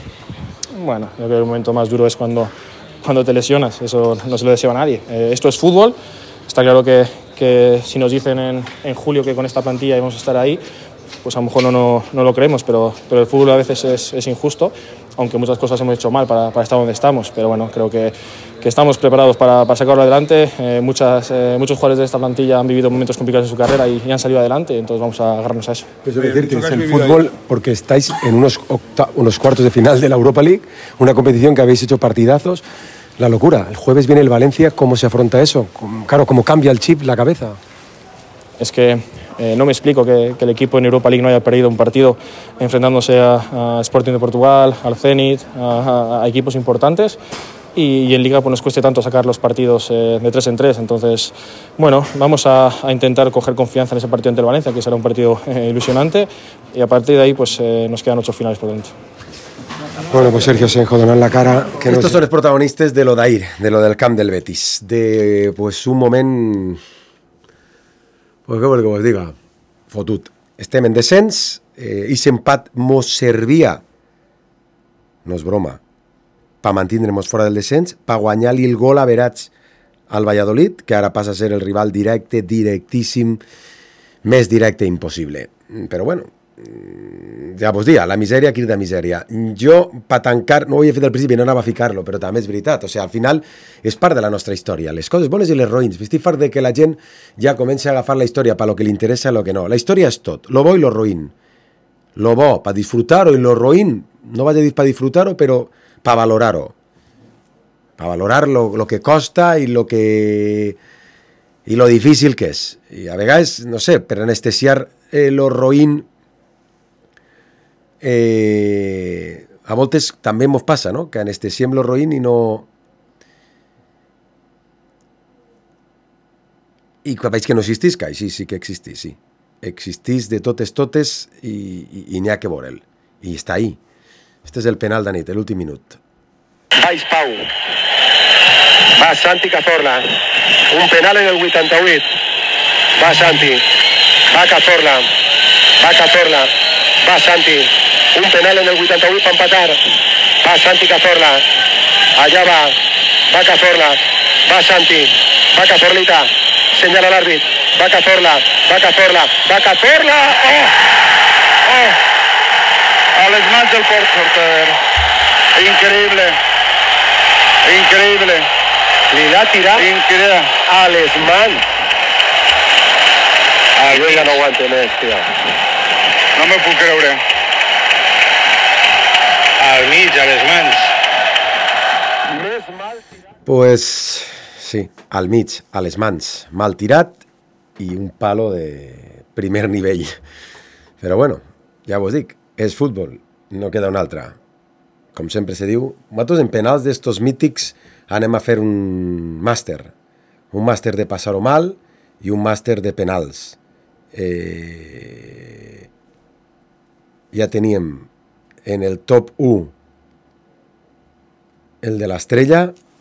Bueno, creo que el momento más duro es cuando te lesionas, eso no se lo deseo a nadie. Esto es fútbol, está claro que si nos dicen en julio que con esta plantilla íbamos a estar ahí, pues a lo mejor no lo creemos, pero el fútbol a veces es injusto, aunque muchas cosas hemos hecho mal para estar donde estamos, pero bueno, creo que estamos preparados para sacarlo adelante. Muchos jugadores de esta plantilla han vivido momentos complicados en su carrera y han salido adelante, entonces vamos a agarrarnos a eso. Es decir, que es el fútbol porque estáis en unos cuartos de final de la Europa League, una competición que habéis hecho partidazos. La locura. El jueves viene el Valencia, ¿cómo se afronta eso? Claro, ¿cómo cambia el chip, la cabeza? Es que no me explico que el equipo en Europa League no haya perdido un partido enfrentándose a Sporting de Portugal, al Zenit, a equipos importantes. Y en Liga pues nos cueste tanto sacar los partidos de 3 en 3. Entonces, bueno, vamos a intentar coger confianza en ese partido ante el Valencia, que será un partido ilusionante, y a partir de ahí pues nos quedan 8 finales por dentro. Bueno, pues Sergio Senjo, donar la cara. Estos són els protagonistes de lo d'ahir, de lo del camp del Betis, de pues un moment, pues què vol que us diga, fotut. Estem en descens, i empat mos servia, no és broma, per mantindre'ns fora del descens, per guanyar-li el gol average al Valladolid, que ara passa a ser el rival directe, directíssim, més directe impossible. Però bueno, ja vos dia, la misèria crida misèria. Jo, per tancar, no ho havia fet al principi, no anava a ficar-lo, però també és veritat. O sigui, al final és part de la nostra història. Les coses bones i les roïns. Estic fart de que la gent ja comença a agafar la història per lo que li interessa i lo que no. La història és tot, lo bo i lo roïn. Lo bo, per disfrutar-ho, i lo roïn, no vaig a dir per disfrutar-ho, però per valorar-ho. Per valorar lo que costa i lo difícil que és. I a vegades, no sé, per anestesiar lo roïn, a voltes també mos passa, no? Que anestesiem lo roïn i no... I que veig que no existís, que així sí que existís, sí. Existís de totes i n'hi ha que veure'l. I està ahí. Este és el penal d'anit, l'últim minut. Baix Pau. Va Santi Cazorla. Un penal en el 88. Va Santi. Va Cazorla. Va Cazorla. Va Santi. Un penal en el 88 para empatar. Va Santi Cazorla. Allá va. Va Cazorla. Va Santi. Va Cazorlita. Señala el árbitro. Va Cazorla. Va Cazorla. Va Cazorla. ¡Oh! ¡Oh! A les mans del porter. Increíble. Increíble. Li l'ha tirat a les mans. Jo ja no aguanto més, tio. No me puc creure. Al mig, a les mans. Pues sí, al mig, a les mans. Mal tirat i un palo de primer nivell. Però bueno, ja vos dic, és futbol, no queda un altre. Com sempre se diu, nosaltres en penals d'estos mítics anem a fer un màster de passar-ho mal i un màster de penals. Ja teníem en el top 1 el de l'estrella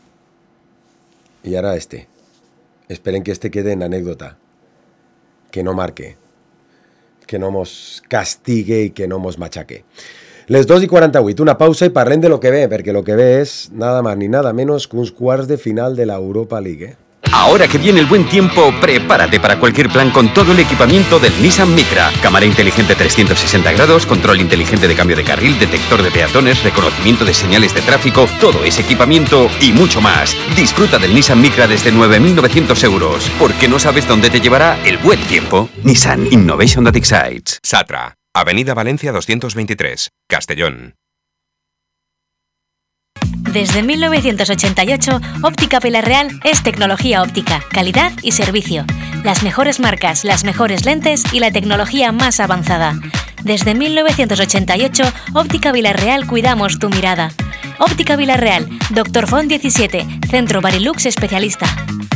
i ara este. Esperem que este quede en anècdota, que no marque, que no mos castigue i que no mos machaque. Les 2:48, una pausa i parlem de lo que ve, perquè lo que ve és nada más ni nada menos que uns quarts de final de la Europa League. Ahora que viene el buen tiempo, prepárate para cualquier plan con todo el equipamiento del Nissan Micra. Cámara inteligente 360 grados, control inteligente de cambio de carril, detector de peatones, reconocimiento de señales de tráfico, todo ese equipamiento y mucho más. Disfruta del Nissan Micra desde 9.900 euros, porque no sabes dónde te llevará el buen tiempo. Nissan Innovation that excites. Satra, Avenida Valencia 223, Castellón. Desde 1988, Óptica Vilarreal es tecnología óptica, calidad y servicio. Las mejores marcas, las mejores lentes y la tecnología más avanzada. Desde 1988, Óptica Vilarreal cuidamos tu mirada. Óptica Vilarreal, Dr. Font 17, Centro Barilux especialista.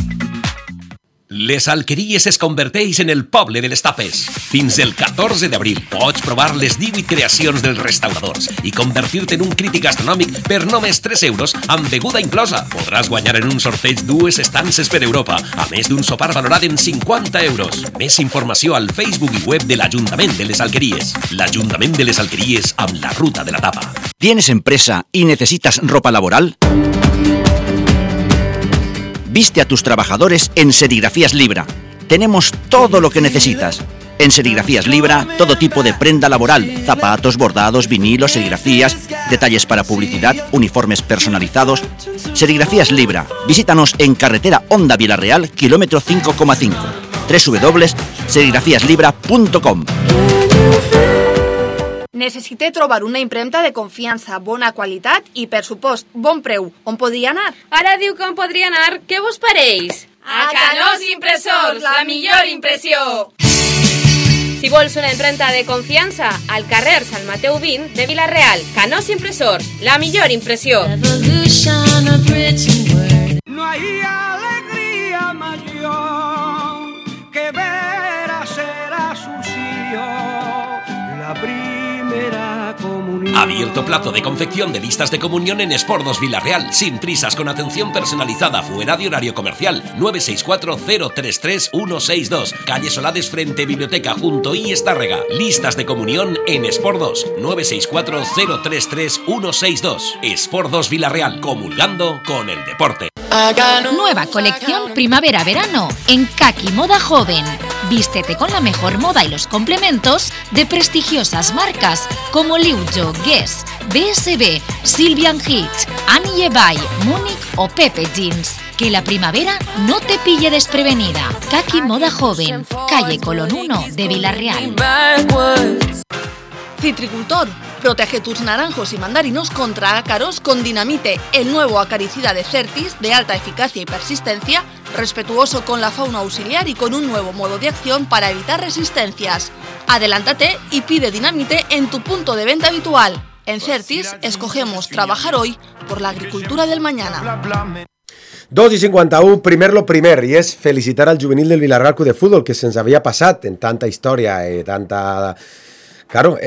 Les Alqueries es converteix en el poble de les tapes. Fins el 14 d'abril pots provar les 18 creacions dels restauradors i convertir-te en un crític gastronòmic per només 3 euros amb beguda inclosa. Podràs guanyar en un sorteig 2 estances per Europa, a més d'un sopar valorat en 50 euros. Més informació al Facebook i web de l'Ajuntament de les Alqueries. L'Ajuntament de les Alqueries amb la ruta de la tapa. ¿Tienes empresa y necesitas ropa laboral? Viste a tus trabajadores en Serigrafías Libra. Tenemos todo lo que necesitas. En Serigrafías Libra, todo tipo de prenda laboral, zapatos, bordados, vinilos, serigrafías, detalles para publicidad, uniformes personalizados. Serigrafías Libra, visítanos en carretera Honda Vilareal, kilómetro 5,5. www.serigrafiaslibra.com. Necessite trobar una impremta de confiança, bona qualitat i, per supost, bon preu. On podria anar? Ara diu que on podria anar. Què vos pareix? A Canós Impressors, la millor impressió! Si vols una impremta de confiança, al carrer Sant Mateu 20 de Vila-real. Canós Impressors, la millor impressió. No hay alegría mayor que ver hacer a sus hijos la primera comunión. Abierto plazo de confección de listas de comunión en Espordos Vila-real, sin prisas, con atención personalizada, fuera de horario comercial. 964-033-162, calle Solades frente Biblioteca junto I Estárrega. Listas de comunión en Espordos. 964-033-162. Espordos Vila-real, comulgando con el deporte. Nueva colección primavera-verano en Kaki Moda Joven. Vístete con la mejor moda y los complementos de prestigiosas marcas como Liujo, Guess, BSB, Sylvian Hitch, Annie Ebay, Múnich o Pepe Jeans. Que la primavera no te pille desprevenida. Kaki Moda Joven, calle Colón 1 de Vila-real. Citricultor, protege tus naranjos y mandarinos contra ácaros con Dinamite, el nuevo acaricida de Certis de alta eficacia y persistencia, respetuoso con la fauna auxiliar y con un nuevo modo de acción para evitar resistencias. Adelántate y pide Dinamite en tu punto de venta habitual. En Certis escogemos trabajar hoy por la agricultura del mañana. 2:51, lo primer, i és felicitar al juvenil del Vila-real Club de Futbol, que se'ns havia passat en tanta història, tanta... Claro,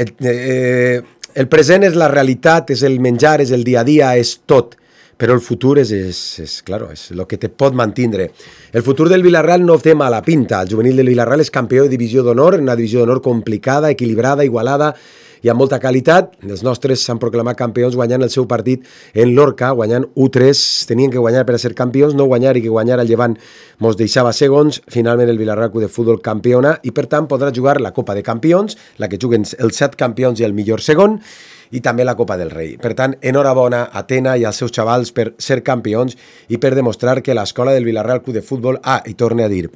el present és la realitat, és el menjar, és el dia a dia, és tot, però el futur és el que te pot mantindre. El futur del Vila-real no té mala pinta. El juvenil del Vila-real és campió de divisió d'honor, una divisió d'honor complicada, equilibrada, igualada i amb molta qualitat. Els nostres s'han proclamat campions guanyant el seu partit en Lorca, guanyant 1-3. Tenien que guanyar per a ser campions, no guanyar i que guanyar el Llevant mos deixava segons. Finalment el Vila-real Club de Futbol campiona i per tant podrà jugar la Copa de Campions, la que juguen els 7 campions i el millor segon, i també la Copa del Rei. Per tant, enhorabona a Tena i als seus xavals per ser campions i per demostrar que l'escola del Vila-real Club de Futbol, i torne a dir,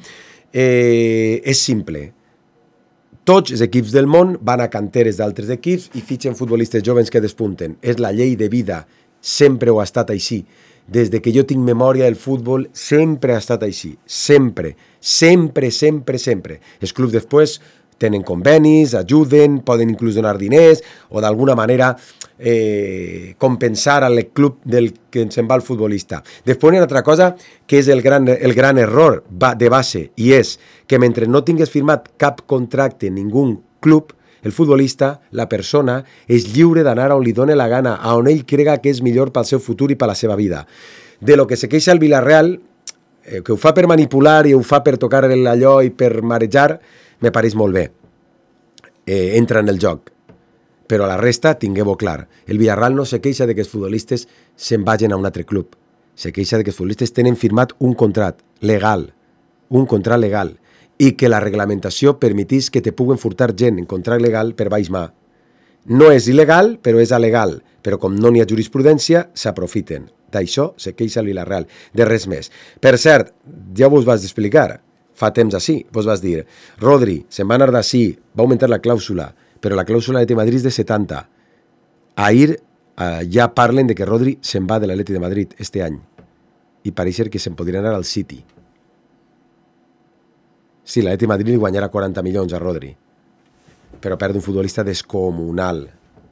és simple. Tots els equips del món van a canteres d'altres equips i fitxen futbolistes joves que despunten. És la llei de vida, sempre ho ha estat així. Des de que jo tinc memòria, el futbol sempre ha estat així. Sempre, sempre, sempre, sempre. Els clubs després tenen convenis, ajuden, poden inclús donar diners o d'alguna manera compensar al club del que se'n va el futbolista. Després hi ha una altra cosa que és el gran error de base, i és que mentre no tingues firmat cap contracte en ningú club, el futbolista, la persona, és lliure d'anar on li doni la gana, a on ell crega que és millor pel seu futur i per la seva vida. De lo que se queixa el Vila-real, que ho fa per manipular i ho fa per tocar allò i per marejar, me pareix molt bé. Entra en el joc. Però la resta, tingueu-ho clar. El Villarreal no se queixa de que els futbolistes se'n vagin a un altre club. Se queixa de que els futbolistes tenen firmat un contrat legal, i que la reglamentació permetís que te puguen furtar gent en contract legal per baix mà. No és il·legal, però és alegal. Però com no n'hi ha jurisprudència, s'aprofiten. D'això se queixa el Villarreal, de res més. Per cert, ja vos vas explicar, fa temps així, vos vas dir, Rodri se'n va anar d'ací, va augmentar la clàusula, però la clàusula de Madrid és de 70. Ahir ja parlen de que Rodri se'n va de l'Atleti de Madrid este any i pareix que se'n podria anar al City. Sí, l'Atleti de Madrid li guanyarà 40 milions a Rodri, però perd un futbolista descomunal.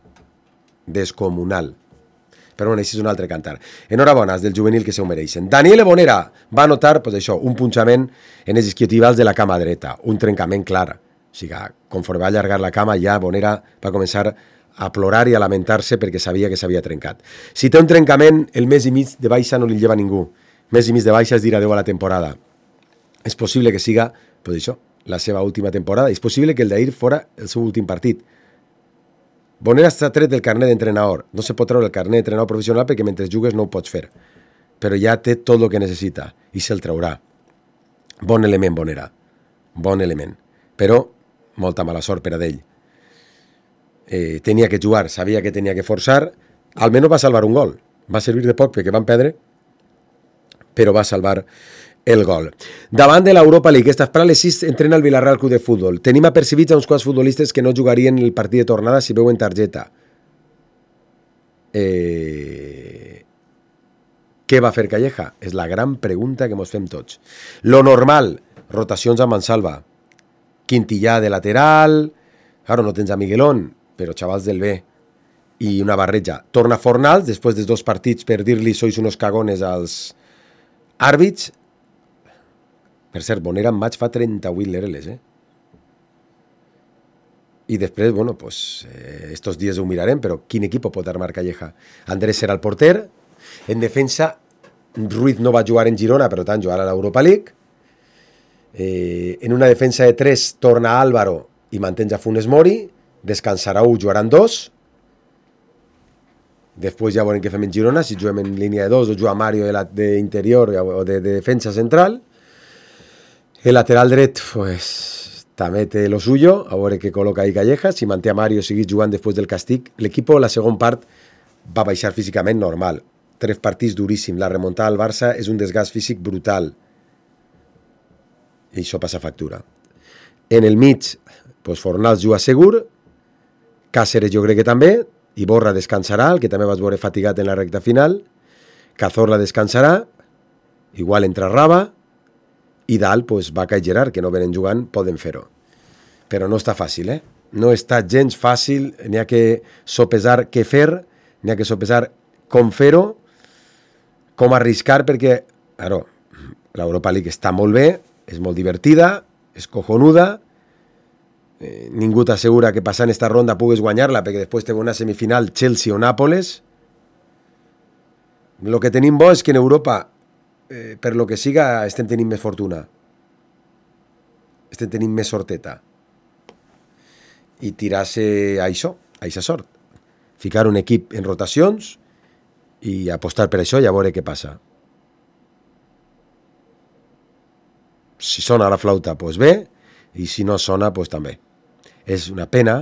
Però bueno, això és un altre cantar. Enhorabona del juvenil que se ho mereixen. Daniel Bonera va notar un punxament en els isquiotibials de la cama dreta, un trencament clar. O sigui, conforme va allargar la cama, ja Bonera va començar a plorar i a lamentar-se perquè sabia que s'havia trencat. Si té un trencament, el mes i mig de baixa no li lleva ningú. Mes i mig de baixa és dir adeu a la temporada. És possible que siga, la seva última temporada. És possible que el d'ahir fora el seu últim partit. Bonera està tret del carnet d'entrenador. No se pot treure el carnet d'entrenador professional perquè mentre jugues no ho pots fer. Però ja té tot el que necessita i se'l traurà. Bon element, Bonera. Bon element. Però molta mala sort per a ell. Tenia que jugar, sabia que tenia que forçar, almenys va salvar un gol. Va servir de poc perquè van perdre, però va salvar el gol. Davant de l'Europa League, esta vesprada a les 6 entrena el Villarreal Club de Futbol. Tenim apercibits a uns quants futbolistes que no jugarien el partit de tornada si veuen targeta. Què va fer Calleja? És la gran pregunta que ens fem tots. Lo normal, rotacions amb Mansalva. Quintillà de lateral, claro, no tens a Miguelón, però xavals del B. I una barreja. Torna Fornals, després dels 2 partits, per dir-li sois unos cagones als àrbits. Per cert, Bonera en maig fa 38 l'Ereles, I després, bueno, pues, estos dies ho mirarem, però quin equip pot armar Calleja? Andrés serà el porter. En defensa, Ruiz no va jugar en Girona, però tant jugarà a l'Europa League. En una defensa de 3 torna Álvaro i mantens a Funes Mori. Descansarà 1, jugaran 2. Després ja veurem què fem en Girona, si juguem en línia de 2 o juga Mario d'interior o de defensa central. El lateral dret, pues, també té lo suyo, a veure què col·loca ahí Calleja. Si manté a Mario, seguís jugant després del castig. L'equip, la segona part, va baixar físicament normal. 3 partits duríssim. La remuntada al Barça és un desgast físic brutal. I això passa factura. En el mig, pues, Fornals juga segur. Cáceres jo crec que també. Iborra descansarà, el que també vas veure fatigat en la recta final. Cazorla descansarà. Igual entra Raba. I dalt, pues, Vaca i Gerard, que no venen jugant, poden fer-ho. Però no està fàcil, No està gens fàcil. N'hi ha que sopesar què fer, n'hi ha que sopesar com fer-ho, com arriscar, perquè, claro, l'Europa League està molt bé, és molt divertida, és cojonuda, ningú t'assegura que passant esta ronda pugues guanyar-la, perquè després té una semifinal Chelsea o Nàpoles. El que tenim bo és que en Europa, per lo que siga, estem tenint més fortuna. Estem tenint més sorteta. I tirar-se a això, a aquesta sort. Ficar un equip en rotacions i apostar per això i a veure què passa. Si sona la flauta, pues bé, i si no sona, pues també. És una pena,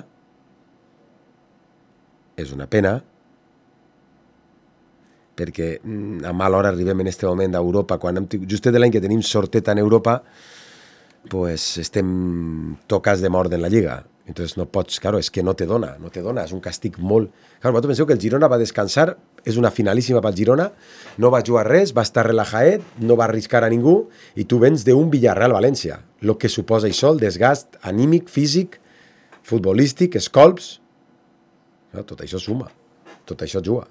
perquè a mala hora arribem en este moment a Europa, quan just de l'any que tenim sorteta en Europa, pues estem tocats de mort en la Lliga. Entonces no pots, claro, és que no te dona, és un càstig molt... Claro, vosaltres penseu que el Girona va descansar, és una finalíssima pel Girona, no va jugar res, va estar relajaet, no va arriscar a ningú, i tu vens d'un Villarreal-València, el que suposa això, el desgast anímic, físic, futbolístic, escolps, tot això suma, tot això juga.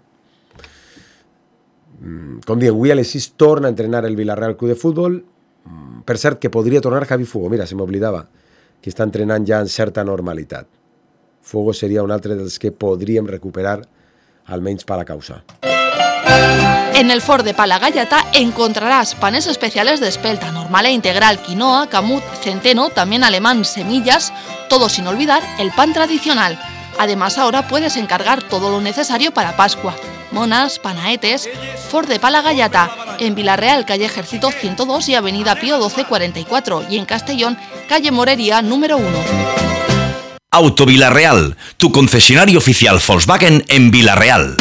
Com diem, avui a les 6 torna a entrenar el Villarreal Club de Futbol, per cert que podria tornar Javi Fugo, mira, se m'oblidava, que està entrenant ja en certa normalitat. Fuego seria un altre dels que podríem recuperar, almenys per la causa. En el Ford de Palagallata encontrarás panes especiales de espelta, normal e integral, quinoa, camut, centeno, también alemán, semillas, todo sin olvidar el pan tradicional. Además, ahora puedes encargar todo lo necesario para Pascua. Monas, panaetes. Ford de Palagallata, en Villarreal, calle Ejército 102 y avenida Pío 1244, y en Castellón, calle Morería número 1. Auto Villarreal, tu concesionario oficial Volkswagen en Villarreal.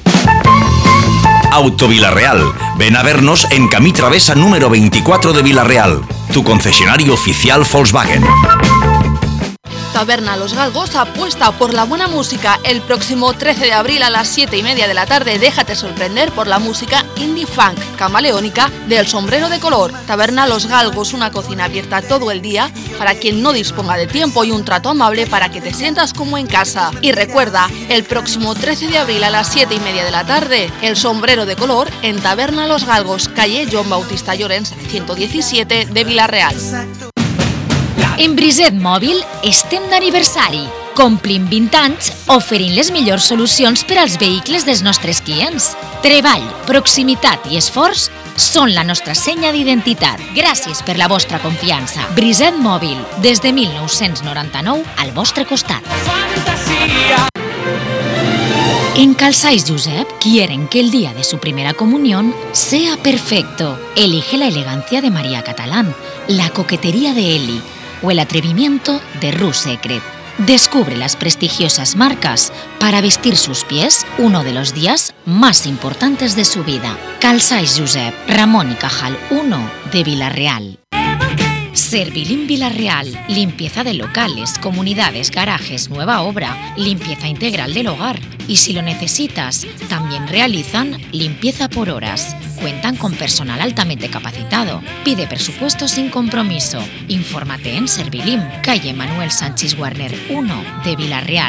Auto Villarreal, ven a vernos en Camí Travesa número 24 de Villarreal, tu concesionario oficial Volkswagen. Taberna Los Galgos apuesta por la buena música. El próximo 13 de abril a las 7:30 de la tarde, déjate sorprender por la música indie funk camaleónica del Sombrero de Color. Taberna Los Galgos, una cocina abierta todo el día para quien no disponga de tiempo y un trato amable para que te sientas como en casa. Y recuerda, el próximo 13 de abril a las 7:30 de la tarde, el Sombrero de Color en Taberna Los Galgos, calle Joan Bautista Llorens 117 de Villarreal. En Briset Mòbil estem d'aniversari. Complim 20 anys oferint les millors solucions per als vehicles dels nostres clients. Treball, proximitat i esforç són la nostra senya d'identitat. Gràcies per la vostra confiança. Briset Mòbil, des de 1999 al vostre costat. En Calçais Josep quieren que el día de su primera comunión sea perfecto. Elige la elegancia de María Catalán, la coquetería de Eli, o el atrevimiento de Rue Secret. Descubre las prestigiosas marcas para vestir sus pies uno de los días más importantes de su vida. Calçaix Josep Ramón y Cajal 1 de Vila-real. Servilim Vila-real, limpieza de locales, comunidades, garajes, nueva obra, limpieza integral del hogar. Y si lo necesitas, también realizan limpieza por horas. Cuentan con personal altamente capacitado. Pide presupuesto sin compromiso. Infórmate en Servilim, calle Manuel Sánchez Guarner 1 de Vila-real.